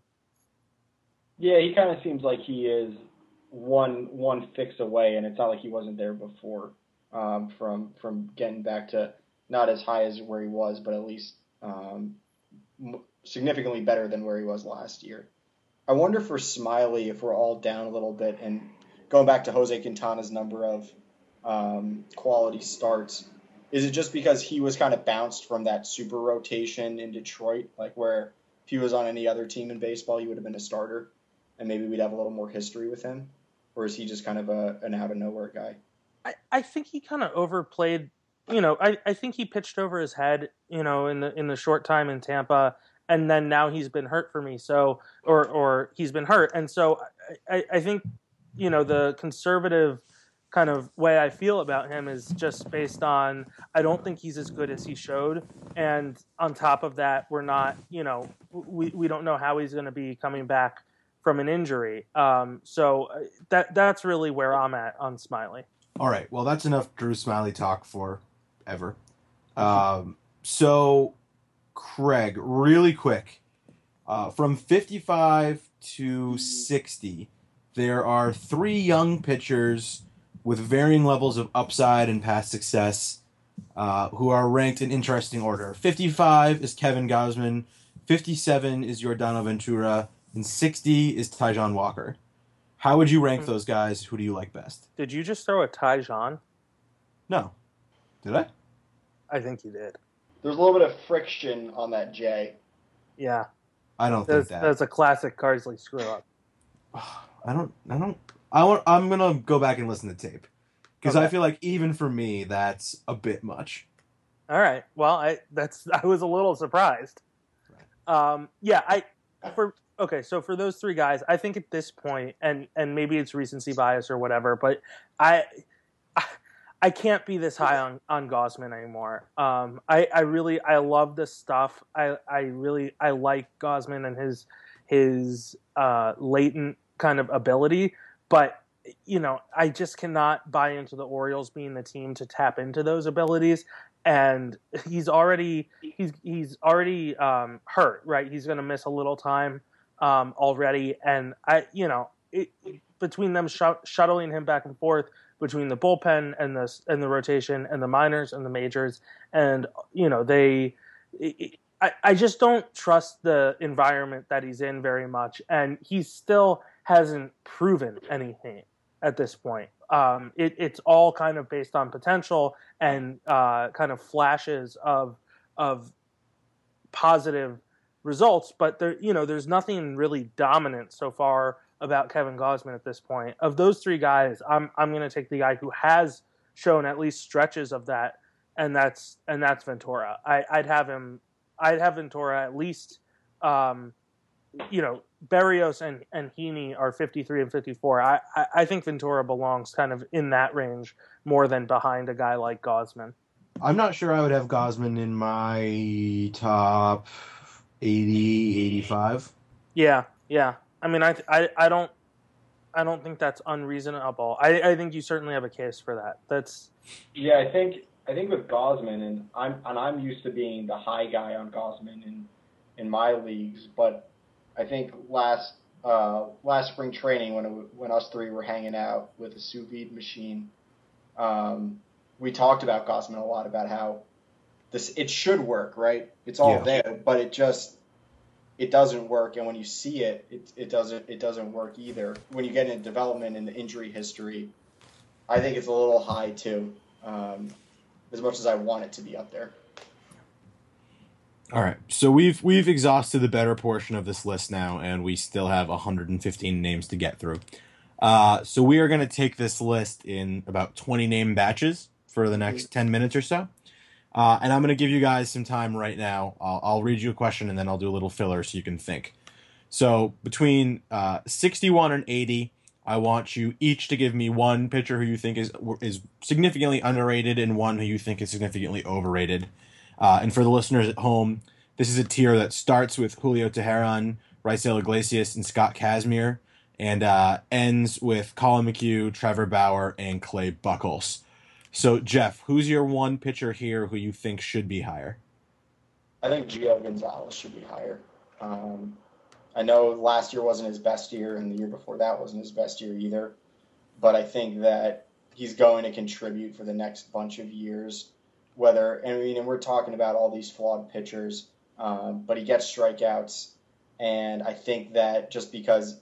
Yeah, he kind of seems like he is one one fix away, and it's not like he wasn't there before um, from from getting back to not as high as where he was, but at least um, significantly better than where he was last year. I wonder for Smiley if we're all down a little bit, and going back to Jose Quintana's number of um, quality starts, is it just because he was kind of bounced from that super rotation in Detroit, like where if he was on any other team in baseball, he would have been a starter, and maybe we'd have a little more history with him? Or is he just kind of a, an out-of-nowhere guy? I, I think he kind of overplayed, you know, I, I think he pitched over his head, you know, in the in the short time in Tampa. And then now he's been hurt for me, so or or he's been hurt, and so I, I think you know the conservative kind of way I feel about him is just based on I don't think he's as good as he showed, and on top of that, we're not you know we we don't know how he's going to be coming back from an injury, um, so that that's really where I'm at on Smiley. All right, well that's enough Drew Smiley talk for ever. Um, so. Craig, really quick, uh, from fifty-five to sixty, there are three young pitchers with varying levels of upside and past success uh, who are ranked in interesting order. fifty-five is Kevin Gausman, fifty-seven is Yordano Ventura, and sixty is Taijuan Walker. How would you rank those guys? Who do you like best? Did you just throw a Taijuan? No. Did I? I think you did. There's a little bit of friction on that J. Yeah. I don't that's, think that. That's a classic Cardsley screw up. I don't. I don't. I want. I'm gonna go back and listen to tape because Okay. I feel like even for me, that's a bit much. All right. Well, I that's I was a little surprised. Um, yeah. I for okay. So for those three guys, I think at this point, and and maybe it's recency bias or whatever, but I. I I can't be this high on, on Gausman anymore. Um, I, I really I love this stuff. I, I really I like Gausman and his his uh, latent kind of ability, but you know I just cannot buy into the Orioles being the team to tap into those abilities. And he's already he's he's already um, hurt, right? He's going to miss a little time um, already, and I you know it, between them sh- shuttling him back and forth. Between the bullpen and the and the rotation and the minors and the majors, and you know they, I, I just don't trust the environment that he's in very much, and he still hasn't proven anything at this point. Um, it, it's all kind of based on potential and uh, kind of flashes of of positive results, but there you know there's nothing really dominant so far about Kevin Gausman at this point. Of those three guys, I'm I'm going to take the guy who has shown at least stretches of that, and that's and that's Ventura. I, I'd have him. I'd have Ventura at least. Um, you know, Berrios and and Heaney are fifty-three and fifty-four. I, I I think Ventura belongs kind of in that range more than behind a guy like Gausman. I'm not sure I would have Gausman in my top eighty, eighty-five. Yeah, yeah. I mean, I, I, I don't, I don't think that's unreasonable. I, I think you certainly have a case for that. That's. Yeah, I think I think with Gausman, and I'm and I'm used to being the high guy on Gausman in in my leagues, but I think last uh, last spring training when it, when us three were hanging out with a sous vide machine, um, we talked about Gausman a lot about how this it should work, right? It's all Yeah. there, but it just it doesn't work, and when you see it, it it doesn't it doesn't work either. When you get into development and the injury history, I think it's a little high too. Um, as much as I want it to be up there. All right, so we've we've exhausted the better portion of this list now, and we still have one hundred fifteen names to get through. Uh, so we are going to take this list in about twenty name batches for the next ten minutes or so. Uh, and I'm going to give you guys some time right now. I'll, I'll read you a question, and then I'll do a little filler so you can think. So between uh, sixty-one and eighty, I want you each to give me one pitcher who you think is is significantly underrated and one who you think is significantly overrated. Uh, and for the listeners at home, this is a tier that starts with Julio Teheran, Raisel Iglesias, and Scott Kazmir, and uh, ends with Colin McHugh, Trevor Bauer, and Clay Buchholz. So, Jeff, who's your one pitcher here who you think should be higher? I think Gio Gonzalez should be higher. Um, I know last year wasn't his best year, and the year before that wasn't his best year either. But I think that he's going to contribute for the next bunch of years. Whether, I mean, and we're talking about all these flawed pitchers, um, but he gets strikeouts, and I think that just because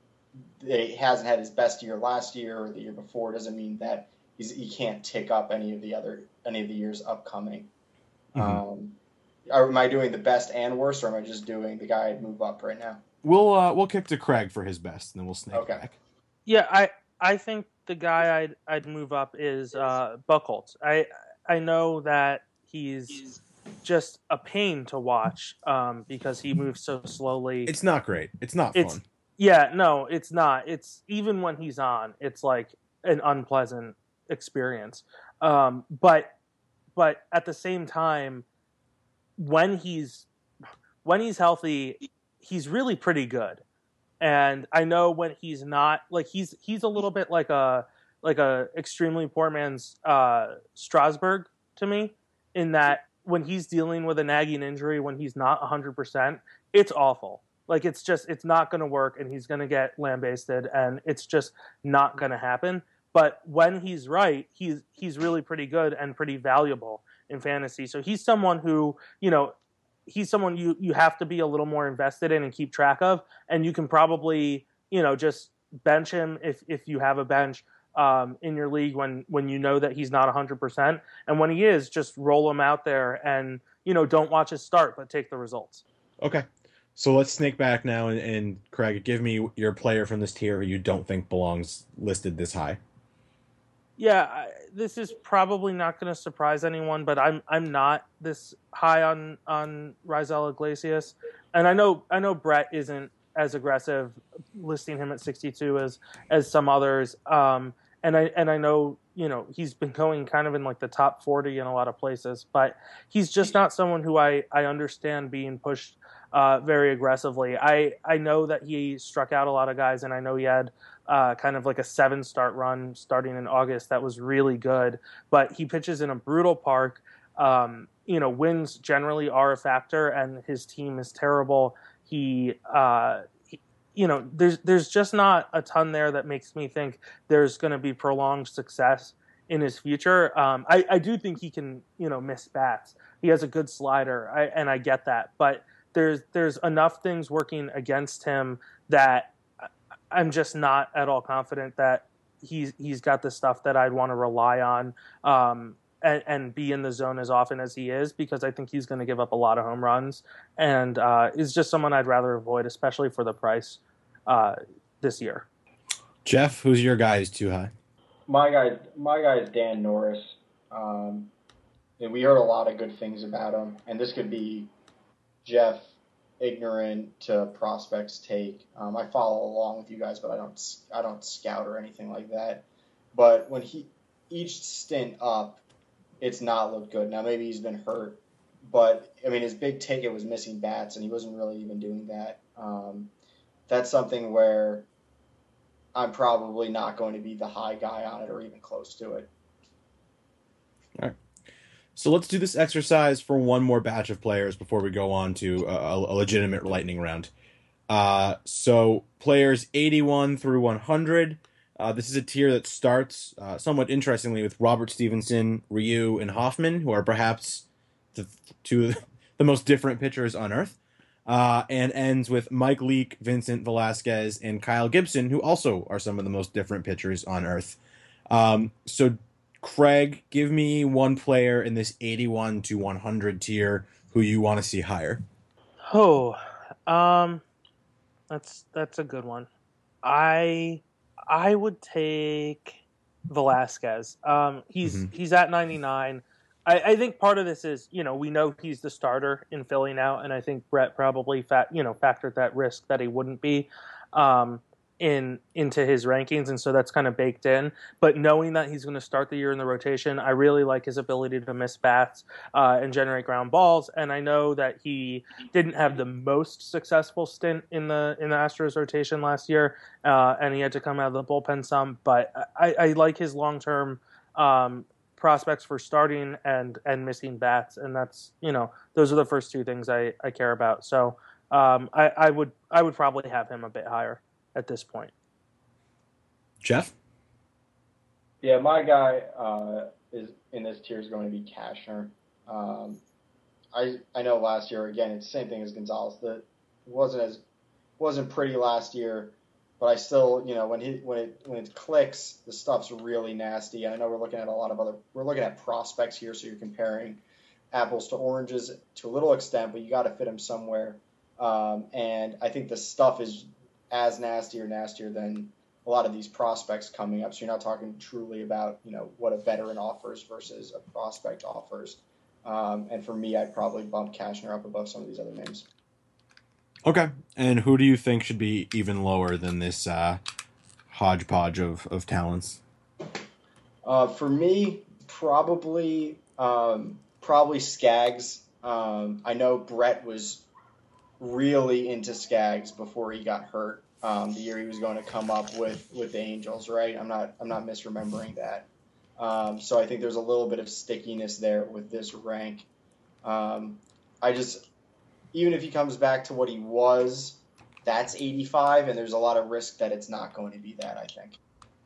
he hasn't had his best year last year or the year before doesn't mean that he's, he can't tick up any of the other any of the years upcoming. Mm-hmm. Um, are, am I doing the best and worst, or am I just doing the guy I'd move up right now? We'll uh, we'll kick to Craig for his best, and then we'll snake okay. back. Yeah, I I think the guy I'd I'd move up is uh, Buchholz. I. I know that he's just a pain to watch um, because he moves so slowly. It's not great. It's not it's, fun. Yeah, no, it's not. It's even when he's on, it's like an unpleasant experience. Um, but but at the same time, when he's when he's healthy, he's really pretty good. And I know when he's not, like he's he's a little bit like a. like a extremely poor man's uh, Strasburg to me, in that when he's dealing with a nagging injury, when he's not one hundred percent, it's awful. Like, it's just, it's not going to work, and he's going to get lambasted, and it's just not going to happen. But when he's right, he's he's really pretty good and pretty valuable in fantasy. So he's someone who, you know, he's someone you, you have to be a little more invested in and keep track of, and you can probably, you know, just bench him if, if you have a bench, Um, in your league when, when you know that he's not one hundred percent. And when he is, just roll him out there and, you know, don't watch his start, but take the results. Okay. So let's snake back now, and, and Craig, give me your player from this tier who you don't think belongs listed this high. Yeah, I, this is probably not going to surprise anyone, but I'm I'm not this high on on Raisel Iglesias. And I know I know Brett isn't as aggressive listing him at sixty-two as as some others. Um, And I and I know, you know, he's been going kind of in like the top forty in a lot of places, but he's just not someone who I, I understand being pushed uh, very aggressively. I, I know that he struck out a lot of guys, and I know he had uh, kind of like a seven start run starting in August that was really good, but he pitches in a brutal park. Um, you know, wins generally are a factor, and his team is terrible. He, uh, you know, there's there's just not a ton there that makes me think there's going to be prolonged success in his future. Um, I, I do think he can, you know, miss bats. He has a good slider, I, and I get that. But there's there's enough things working against him that I'm just not at all confident that he's he's got the stuff that I'd want to rely on um, and, and be in the zone as often as he is, because I think he's going to give up a lot of home runs, and uh, is just someone I'd rather avoid, especially for the price uh, this year. Jeff, who's your guy who's too high? My guy, my guy is Dan Norris. Um, and we heard a lot of good things about him, and this could be Jeff ignorant to prospects take. Um, I follow along with you guys, but I don't I don't scout or anything like that. But when he each stint up, it's not looked good. Now maybe he's been hurt, but I mean his big ticket was missing bats, and he wasn't really even doing that. Um, that's something where I'm probably not going to be the high guy on it or even close to it. All right. So let's do this exercise for one more batch of players before we go on to a, a legitimate lightning round. Uh, so players eighty-one through one hundred. Uh, this is a tier that starts, uh, somewhat interestingly, with Robert Stevenson, Ryu, and Hoffman, who are perhaps the two of the most different pitchers on Earth, uh, and ends with Mike Leake, Vincent Velasquez, and Kyle Gibson, who also are some of the most different pitchers on Earth. Um, so Craig, give me one player in this eighty-one to one hundred tier who you want to see higher? Oh, um, that's that's a good one. I I would take Velasquez. Um, he's Mhm. he's at ninety-nine. I, I think part of this is, you know, we know he's the starter in Philly now, and I think Brett probably fat, you know, factored that risk that he wouldn't be um, in into his rankings, and so that's kind of baked in. But knowing that he's going to start the year in the rotation, I really like his ability to miss bats uh, and generate ground balls. And I know that he didn't have the most successful stint in the in the Astros rotation last year, uh, and he had to come out of the bullpen some. But I, I like his long term. Um, prospects for starting and and missing bats, and that's, you know, those are the first two things I, I care about. So um, I, I would I would probably have him a bit higher at this point. Jeff? Yeah, my guy uh, is in this tier is going to be Cashner. Um, I I know last year, again, it's the same thing as Gonzalez. The it wasn't as wasn't pretty last year. But I still, you know, when he when it when it clicks, the stuff's really nasty. And I know we're looking at a lot of other we're looking at prospects here, so you're comparing apples to oranges to a little extent, but you got to fit them somewhere. Um, and I think the stuff is as nasty or nastier than a lot of these prospects coming up. So you're not talking truly about, you know, what a veteran offers versus a prospect offers. Um, and for me, I'd probably bump Cashner up above some of these other names. Okay. And who do you think should be even lower than this uh, hodgepodge of, of talents? Uh, for me, probably um, probably Skaggs. Um, I know Brett was really into Skaggs before he got hurt. Um, the year he was going to come up with, with the Angels, right? I'm not I'm not misremembering that. Um, so I think there's a little bit of stickiness there with this rank. Um, I just even if he comes back to what he was, that's eighty-five, and there's a lot of risk that it's not going to be that, I think.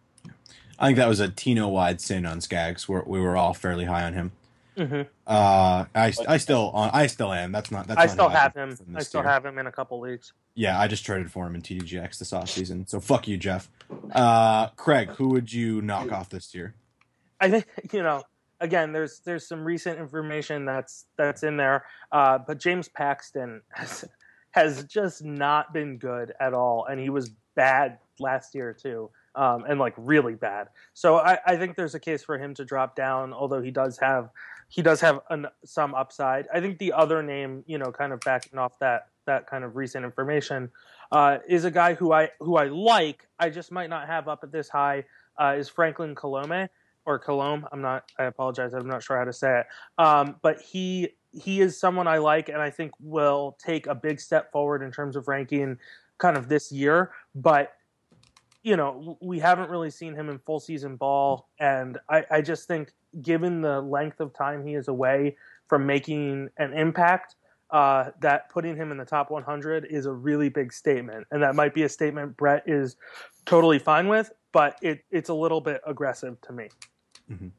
I think that was a Tino-wide sin on Skaggs. Where we were all fairly high on him. Mm-hmm. Uh, I, I still I still am. That's not. That's I not still who have put him. in I this still tier. have him in a couple leagues. Yeah, I just traded for him in T D G X this offseason. So fuck you, Jeff. Uh, Craig, who would you knock off this tier? I think, you know, again, there's there's some recent information that's that's in there, uh, but James Paxton has, has just not been good at all, and he was bad last year too, um, and like really bad. So I, I think there's a case for him to drop down, although he does have he does have an, some upside. I think the other name, you know, kind of backing off that that kind of recent information, uh, is a guy who I who I like. I just might not have up at this high. Uh, is Franklin Colome. Or Colombe, I'm not. I apologize. I'm not sure how to say it. Um, but he he is someone I like, and I think will take a big step forward in terms of ranking, kind of this year. But you know, we haven't really seen him in full season ball, and I, I just think, given the length of time he is away from making an impact, uh, that putting him in the top one hundred is a really big statement, and that might be a statement Brett is totally fine with, but it it's a little bit aggressive to me. Mm-hmm.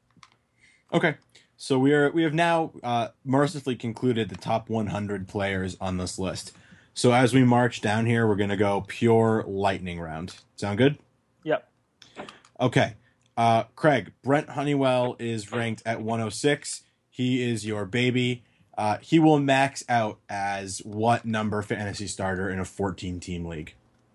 Okay, so we are we have now uh, mercifully concluded the top one hundred players on this list. So as we march down here, we're gonna go pure lightning round. Sound good? Yep. Okay, uh, Craig, Brent Honeywell is ranked at one oh six. He is your baby. Uh, he will max out as what number fantasy starter in a fourteen team league?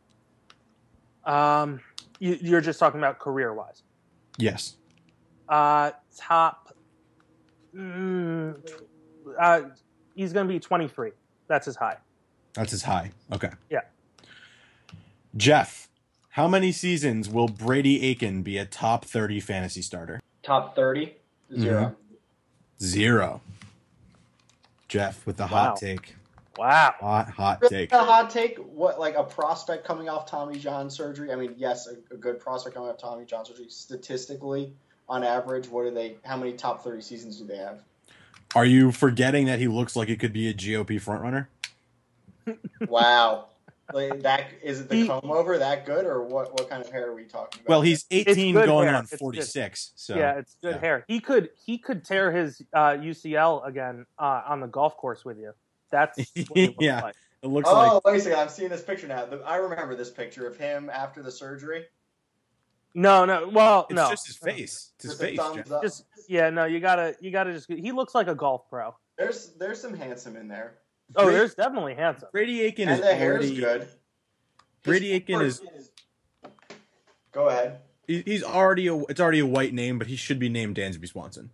Um, you, you're just talking about career wise. Yes. Uh, top. Mm, uh, he's going to be twenty-three. That's his high. That's his high. Okay. Yeah. Jeff, how many seasons will Brady Aiken be a top thirty fantasy starter? Top thirty, zero. Mm-hmm. Zero. Jeff with the Wow. hot take. Wow. Hot, hot Really take. a hot take? What, like a prospect coming off Tommy John surgery? I mean, yes, a, a good prospect coming off Tommy John surgery. Statistically, on average, what do they? How many top thirty seasons do they have? Are you forgetting that he looks like he could be a G O P frontrunner? Wow, like that is it the He- comb over that good, or what? What kind of hair are we talking about? Well, he's eighteen good going hair. on It's good. forty-six. So yeah, it's good yeah. hair. He could he could tear his uh, U C L again uh, on the golf course with you. That's what he looks Yeah. like. It looks Oh, like wait a second. I'm seeing this picture now. The- I remember this picture of him after the surgery. No, no. Well, It's no. just his face. It's his Just a face. thumbs Jeff. up. Just yeah, no. You gotta, you gotta just. He looks like a golf pro. There's there's some handsome in there, Oh, Brady- there's definitely handsome. Brady Aiken and is the hair's already. good. Brady His Aiken is. Go ahead. he- He's already a. It's already a white name, but he should be named Dansby Swanson.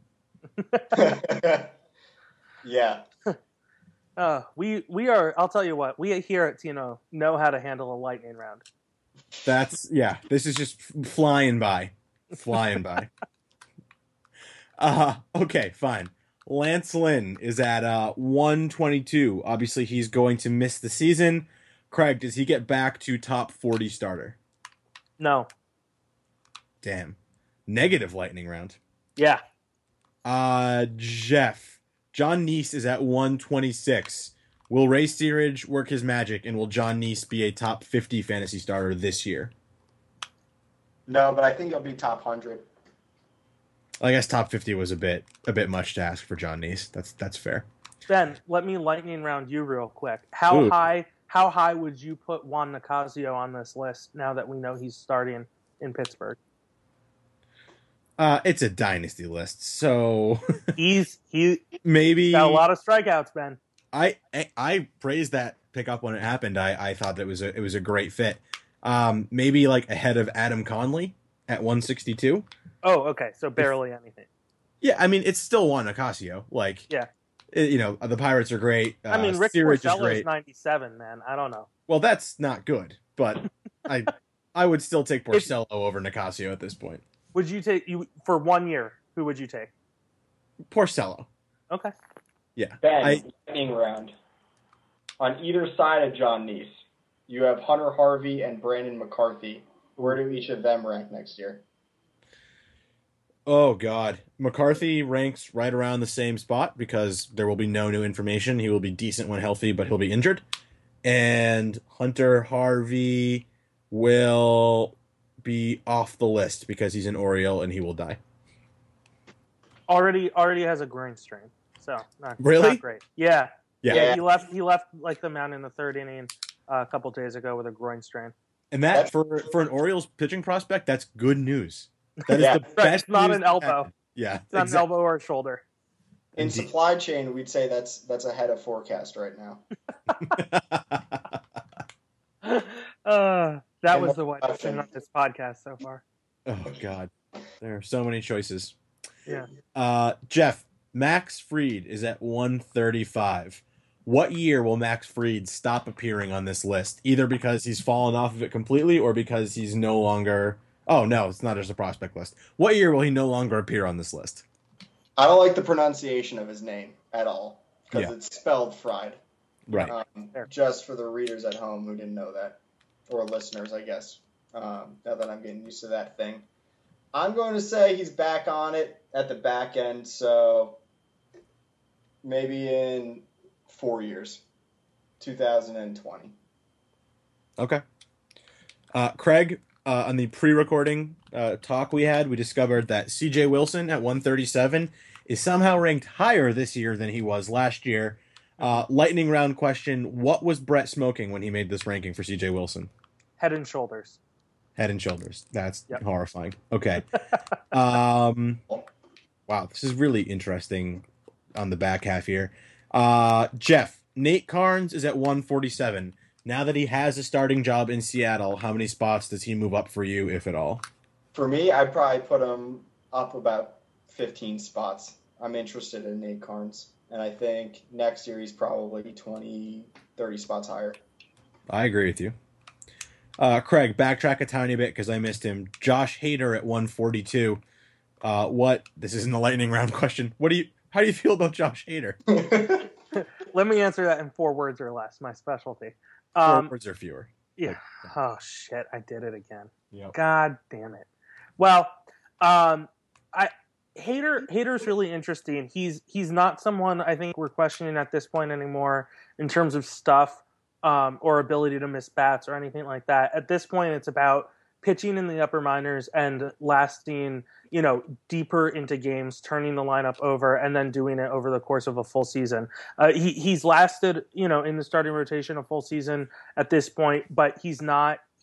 Yeah. Uh, we we are. I'll tell you what. We here at Tino know how to handle a lightning round. That's yeah. This is just flying by, flying by. Uh okay, fine. Lance Lynn is at uh one twenty-two. Obviously, he's going to miss the season. Craig, does he get back to top forty starter? No. Damn. Negative lightning round. Yeah. Uh Jeff. John Neese is at one twenty-six. Will Ray Steerage work his magic, and will John Neese be a top fifty fantasy starter this year? No, but I think he'll be top one hundred. I guess top fifty was a bit a bit much to ask for John Neese. That's that's fair. Ben, let me lightning round you real quick. How Ooh. high? How high would you put Juan Nicasio on this list now that we know he's starting in Pittsburgh? Uh, it's a dynasty list, so He's he maybe got a lot of strikeouts, Ben. I, I I praised that pickup when it happened. I, I thought that it was a it was a great fit. Um, maybe like ahead of Adam Conley at one sixty-two. Oh, okay. So barely anything. Yeah, I mean it's still Juan Nicasio. Like Yeah. it- you know the Pirates are great. Uh, I mean, Rick Steerage is Porcello is great. ninety-seven, man. I don't know. Well, that's not good, but I I would still take Porcello over Nicasio at this point. Would you take you for one year? Who would you take? Porcello. Okay. Yeah. Ben, I, lightning round. On either side of John Neese, you have Hunter Harvey and Brandon McCarthy. Where do each of them rank next year? oh God, McCarthy ranks right around the same spot because there will be no new information. He will be decent when healthy, but he'll be injured. And Hunter Harvey will be off the list because he's an Oriole and he will die. Already, already has a groin strain, so not, Really? not great. Yeah. Yeah. yeah, He left. He left like the mound in the third inning uh, a couple days ago with a groin strain. And that for for an Orioles pitching prospect, that's good news. That is Yeah. the Right, best. it's not news an that elbow. happened. Yeah, It's not exactly. an elbow or a shoulder. In Indeed. supply chain, we'd say that's that's ahead of forecast right now. uh, that And was the the one thing on this podcast so far. Oh God, there are so many choices. Yeah. Uh, Jeff, Max Fried is at one thirty-five. What year will Max Fried stop appearing on this list? Either because he's fallen off of it completely or because he's no longer... Oh, no, it's not just a prospect list. What year will he no longer appear on this list? I don't like the pronunciation of his name at all because Yeah. it's spelled fried. Right. Um, Fair. just for the readers at home who didn't know that, or listeners, I guess. Um, now that I'm getting used to that thing, I'm going to say he's back on it at the back end. So maybe in four years, two thousand twenty. Okay. Uh, Craig, uh, on the pre-recording uh, talk we had, we discovered that C J Wilson at one thirty-seven is somehow ranked higher this year than he was last year. Uh, lightning round question: what was Brett smoking when he made this ranking for C J Wilson? Head and shoulders. Head and shoulders. That's Yep. horrifying. Okay. um, wow, this is really interesting on the back half here. Uh, Jeff, Nate Carnes is at one forty-seven. Now that he has a starting job in Seattle, how many spots does he move up for you, if at all? For me, I'd probably put him up about fifteen spots. I'm interested in Nate Carnes, and I think next year he's probably twenty, thirty spots higher. I agree with you. Uh, Craig, backtrack a tiny bit because I missed him. Josh Hader at one forty-two. Uh, what? This isn't a lightning round question. What do you? How do you feel about Josh Hader? Let me answer that in four words or less. My specialty. Four Um, words or fewer. yeah. Oh shit! I did it again. Yep. God damn it. Well, um, I Hater Hater's really interesting. He's he's not someone I think we're questioning at this point anymore in terms of stuff um, or ability to miss bats or anything like that. At this point, it's about pitching in the upper minors and lasting, you know, deeper into games, turning the lineup over, and then doing it over the course of a full season. Uh, he he's lasted, you know, in the starting rotation a full season at this point, but he's not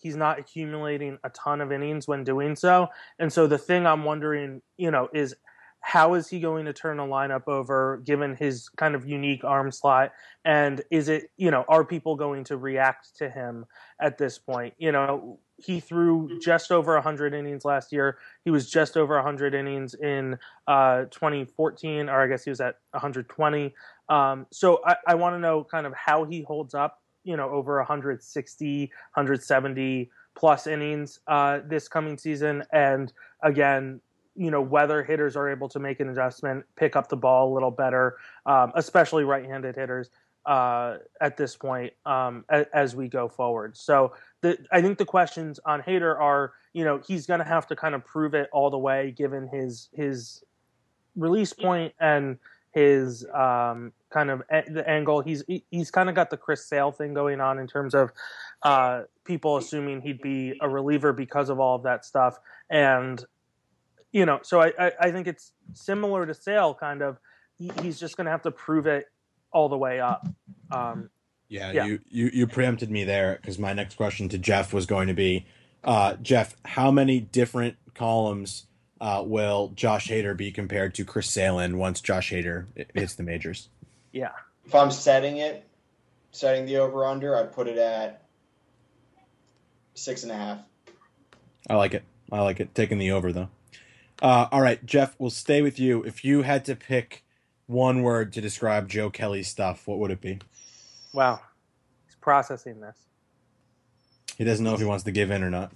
he's not accumulating a ton of innings when doing so. And so the thing I'm wondering, you know, is how is he going to turn a lineup over given his kind of unique arm slot? And is it, you know, are people going to react to him at this point? You know, he threw just over one hundred innings last year. He was just over one hundred innings in uh, twenty fourteen, or I guess he was at one hundred twenty. Um, so I, I want to know kind of how he holds up, you know, over one hundred sixty, one hundred seventy plus innings uh, this coming season. And again, you know, whether hitters are able to make an adjustment, pick up the ball a little better, um, especially right-handed hitters uh, at this point um, as, as we go forward. So the, I think the questions on Hader are, you know, he's going to have to kind of prove it all the way given his his release point and his um, kind of a, the angle. He's he's kind of got the Chris Sale thing going on in terms of uh, people assuming he'd be a reliever because of all of that stuff. And you know, so I, I, I think it's similar to Sale, kind of. He, he's just going to have to prove it all the way up. Um, yeah, yeah, you, you, you preempted me there because my next question to Jeff was going to be, uh, Jeff, how many different columns uh, will Josh Hader be compared to Chris Sale in once Josh Hader hits the majors? Yeah. If I'm setting it, setting the over-under, I'd put it at six and a half. I like it. I like it. Taking the over, though. Uh, all right, Jeff, we'll stay with you. If you had to pick one word to describe Joe Kelly's stuff, what would it be? Wow. He's processing this. He doesn't know if he wants to give in or not.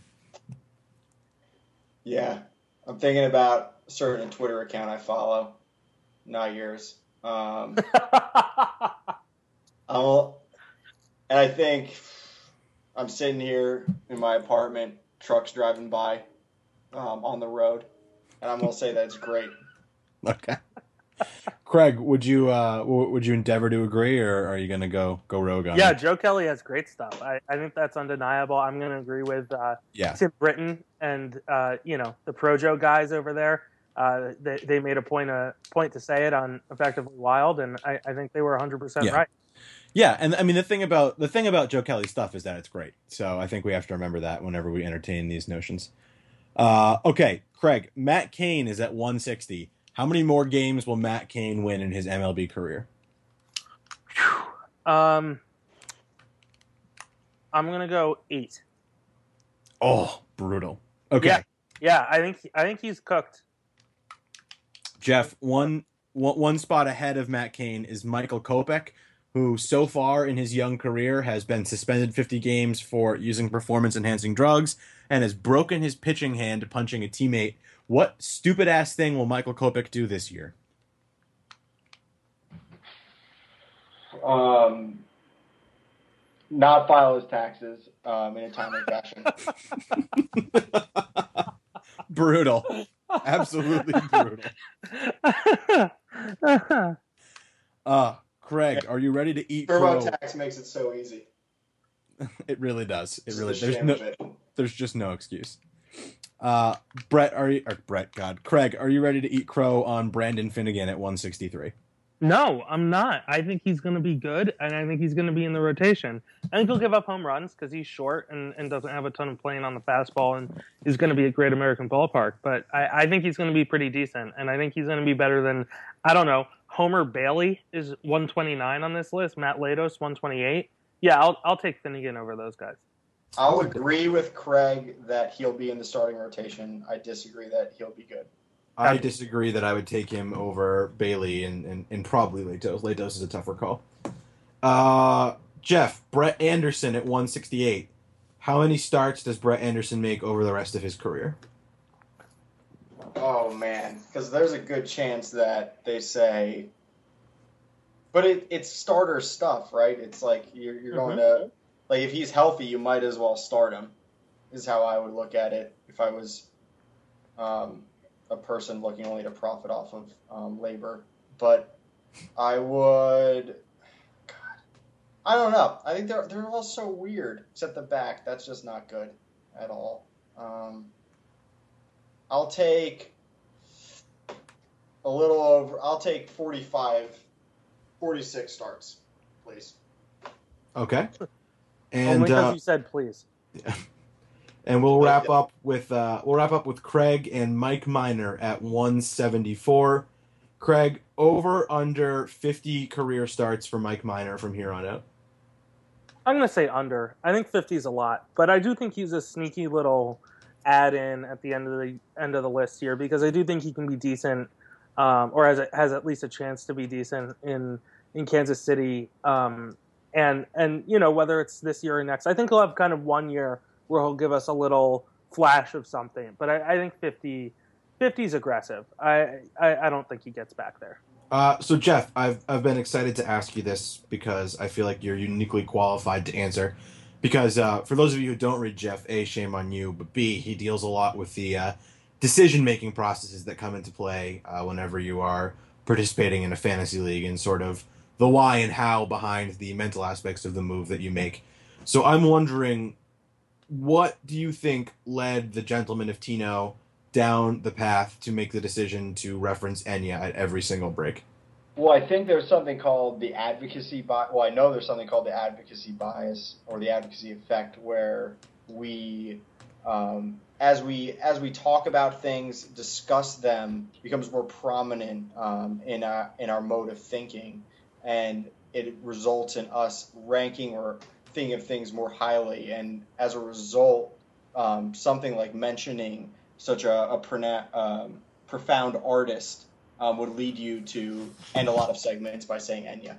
Yeah. I'm thinking about a certain Twitter account I follow, not yours. Um, I'll, and I think I'm sitting here in my apartment, trucks driving by um, on the road, and I'm going to say that it's great. Okay. Craig, would you uh, w- would you endeavor to agree, or are you going to go go rogue on Yeah, it? Joe Kelly has great stuff. I, I think that's undeniable. I'm going to agree with uh, Yeah. Tim Britton and uh, you know, the Projo guys over there. Uh, they they made a point a point to say it on Effectively Wild, and I, I think they were one hundred percent Yeah. right. Yeah, and I mean the thing about the thing about Joe Kelly's stuff is that it's great. So I think we have to remember that whenever we entertain these notions. Uh, okay, Craig, Matt Cain is at one sixty. How many more games will Matt Cain win in his M L B career? Um, I'm gonna go eight. Oh, brutal. Okay, Yeah, yeah. I think I think he's cooked. Jeff, one, one one spot ahead of Matt Cain is Michael Kopech, who so far in his young career has been suspended fifty games for using performance-enhancing drugs and has broken his pitching hand punching a teammate. What stupid-ass thing will Michael Kopech do this year? Um, not file his taxes um, in a timely fashion. Brutal. Absolutely brutal. Uh, Craig, are you ready to eat crow? TurboTax makes it so easy. It really does. It It's really the there's shame no of it. there's just no excuse. Uh, Brett, are you or Brett? God, Craig, are you ready to eat crow on Brandon Finnegan at one sixty-three? No, I'm not. I think he's going to be good, and I think he's going to be in the rotation. I think he'll give up home runs because he's short and, and doesn't have a ton of playing on the fastball, and is going to be at Great American Ballpark. But I, I think he's going to be pretty decent, and I think he's going to be better than, I don't know, Homer Bailey is one twenty-nine on this list, Matt Latos one twenty-eight. Yeah, I'll I'll take Finnegan over those guys. I'll agree with Craig that he'll be in the starting rotation. I disagree that he'll be good. I disagree that I would take him over Bailey and, and, and probably Latos. Latos is a tougher call. Uh, Jeff, Brett Anderson at one sixty-eight. How many starts does Brett Anderson make over the rest of his career? Oh, man. Because there's a good chance that they say... But it, it's starter stuff, right? It's like you're, you're going Mhm. to... Like, if he's healthy, you might as well start him, is how I would look at it if I was um, a person looking only to profit off of um, labor. But I would... God. I don't know. I think they're, they're all so weird, except the back. That's just not good at all. Um, I'll take a little over... I'll take forty-five, forty-six starts, please. Okay. Only And because uh, you said please. And we'll wrap up with uh, we'll wrap up with Craig and Mike Minor at one seventy-four. Craig, over under fifty career starts for Mike Minor from here on out. I'm going to say under. I think fifty is a lot, but I do think he's a sneaky little add-in at the end of the end of the list here, because I do think he can be decent, um, or has a, has at least a chance to be decent in in Kansas City. Um, and and you know, whether it's this year or next, I think he'll have kind of one year where he'll give us a little flash of something. But I, I think fifty, fifty is aggressive. I, I I don't think he gets back there. Uh, so Jeff, I've I've been excited to ask you this because I feel like you're uniquely qualified to answer. Because uh, for those of you who don't read Jeff, A, shame on you, but B, he deals a lot with the uh, decision-making processes that come into play uh, whenever you are participating in a fantasy league, and sort of the why and how behind the mental aspects of the move that you make. So I'm wondering, what do you think led the gentleman of Tino down the path to make the decision to reference Enya at every single break? Well, I think there's something called the advocacy bias. Well, I know there's something called the advocacy bias or the advocacy effect, where we, um, as we as we talk about things, discuss them, becomes more prominent um, in our in our mode of thinking, and it results in us ranking or thinking of things more highly. And as a result, um, something like mentioning such a, a prona- um, profound artist um, would lead you to end a lot of segments by saying Enya.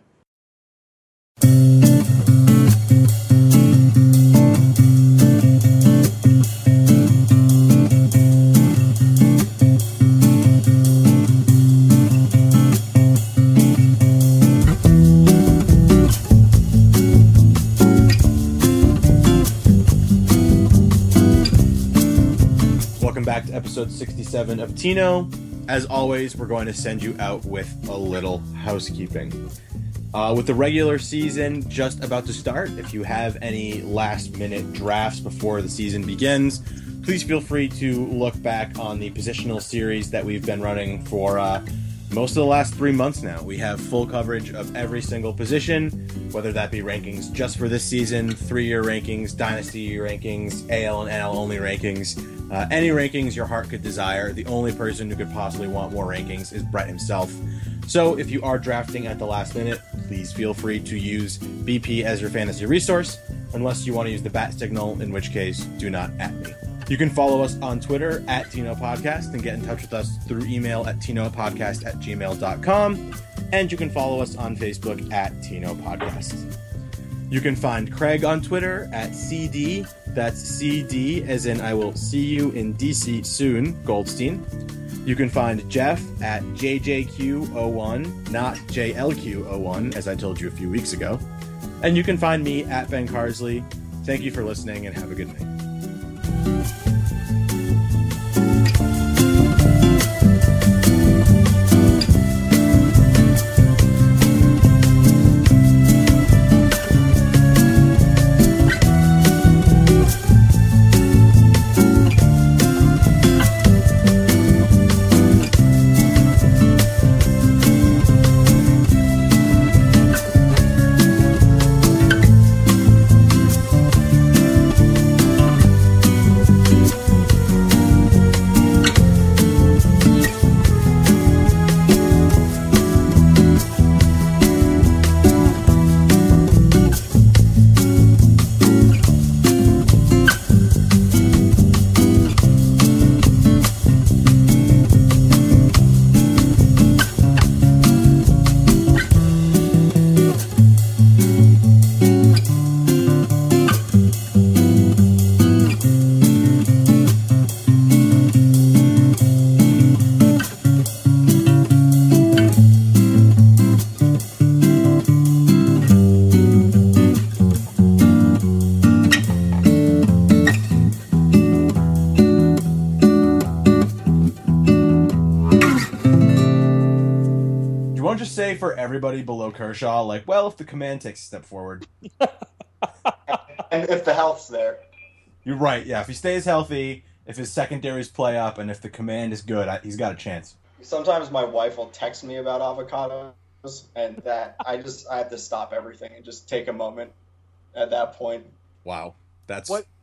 Back to episode sixty-seven of Tino. As always, we're going to send you out with a little housekeeping. Uh, with the regular season just about to start, if you have any last-minute drafts before the season begins, please feel free to look back on the positional series that we've been running for uh, most of the last three months now. We have full coverage of every single position, whether that be rankings just for this season, three-year rankings, dynasty rankings, A L and N L only rankings, uh, any rankings your heart could desire. The only person who could possibly want more rankings is Brett himself. So if you are drafting at the last minute, please feel free to use B P as your fantasy resource, unless you want to use the bat signal, in which case, do not at me. You can follow us on Twitter at Tino Podcast and get in touch with us through email at tinopodcast at gmail dot com. And you can follow us on Facebook at Tino Podcast. You can find Craig on Twitter at C D, that's C D as in I will see you in D C soon, Goldstein. You can find Jeff at J J Q zero one, not J L Q zero one, as I told you a few weeks ago. And you can find me at Ben Carsley. Thank you for listening and have a good night. For everybody below Kershaw, like, well, if the command takes a step forward. And if the health's there. You're right, yeah. If he stays healthy, if his secondaries play up, and if the command is good, I, he's got a chance. Sometimes my wife will text me about avocados, and that I just I have to stop everything and just take a moment at that point. Wow. That's what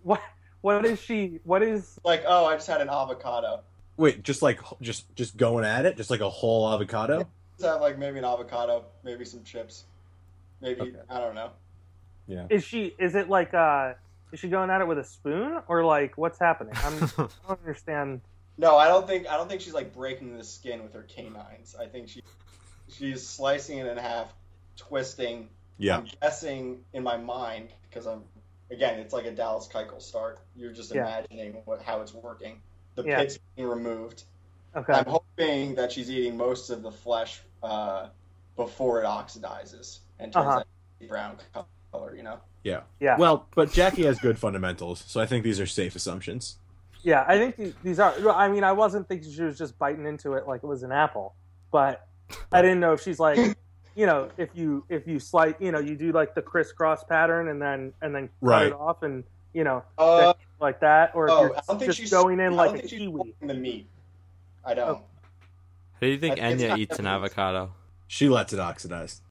What what is she? What is Like, oh, I just had an avocado. Wait, just like just just going at it, just like a whole avocado. Just have like maybe an avocado, maybe some chips, maybe Okay. I don't know. Yeah. is she? Is it like uh? Is she going at it with a spoon or like what's happening? I'm, I don't understand. No, I don't think I don't think she's like breaking the skin with her canines. I think she she's slicing it in half, twisting. Yeah. I'm guessing in my mind because I'm again, it's like a Dallas Keuchel start. You're just Yeah. imagining what how it's working. The Yeah. pit's being removed. Okay. I'm hoping that she's eating most of the flesh uh, before it oxidizes and turns Uh-huh. that brown color. You know. Yeah. Yeah. Well, but Jackie has good fundamentals, so I think these are safe assumptions. Yeah, I think these, these are. I mean, I wasn't thinking she was just biting into it like it was an apple, but I didn't know if she's like, you know, if you if you slice, you know, you do like the crisscross pattern and then and then cut Right. it off and you know Uh, like that, or if oh, you're I don't think just she's going in I like don't a think she's kiwi. pulling the meat. I don't. Oh. How do you think I think it's Enya not eats an definitely- avocado? She lets it oxidize.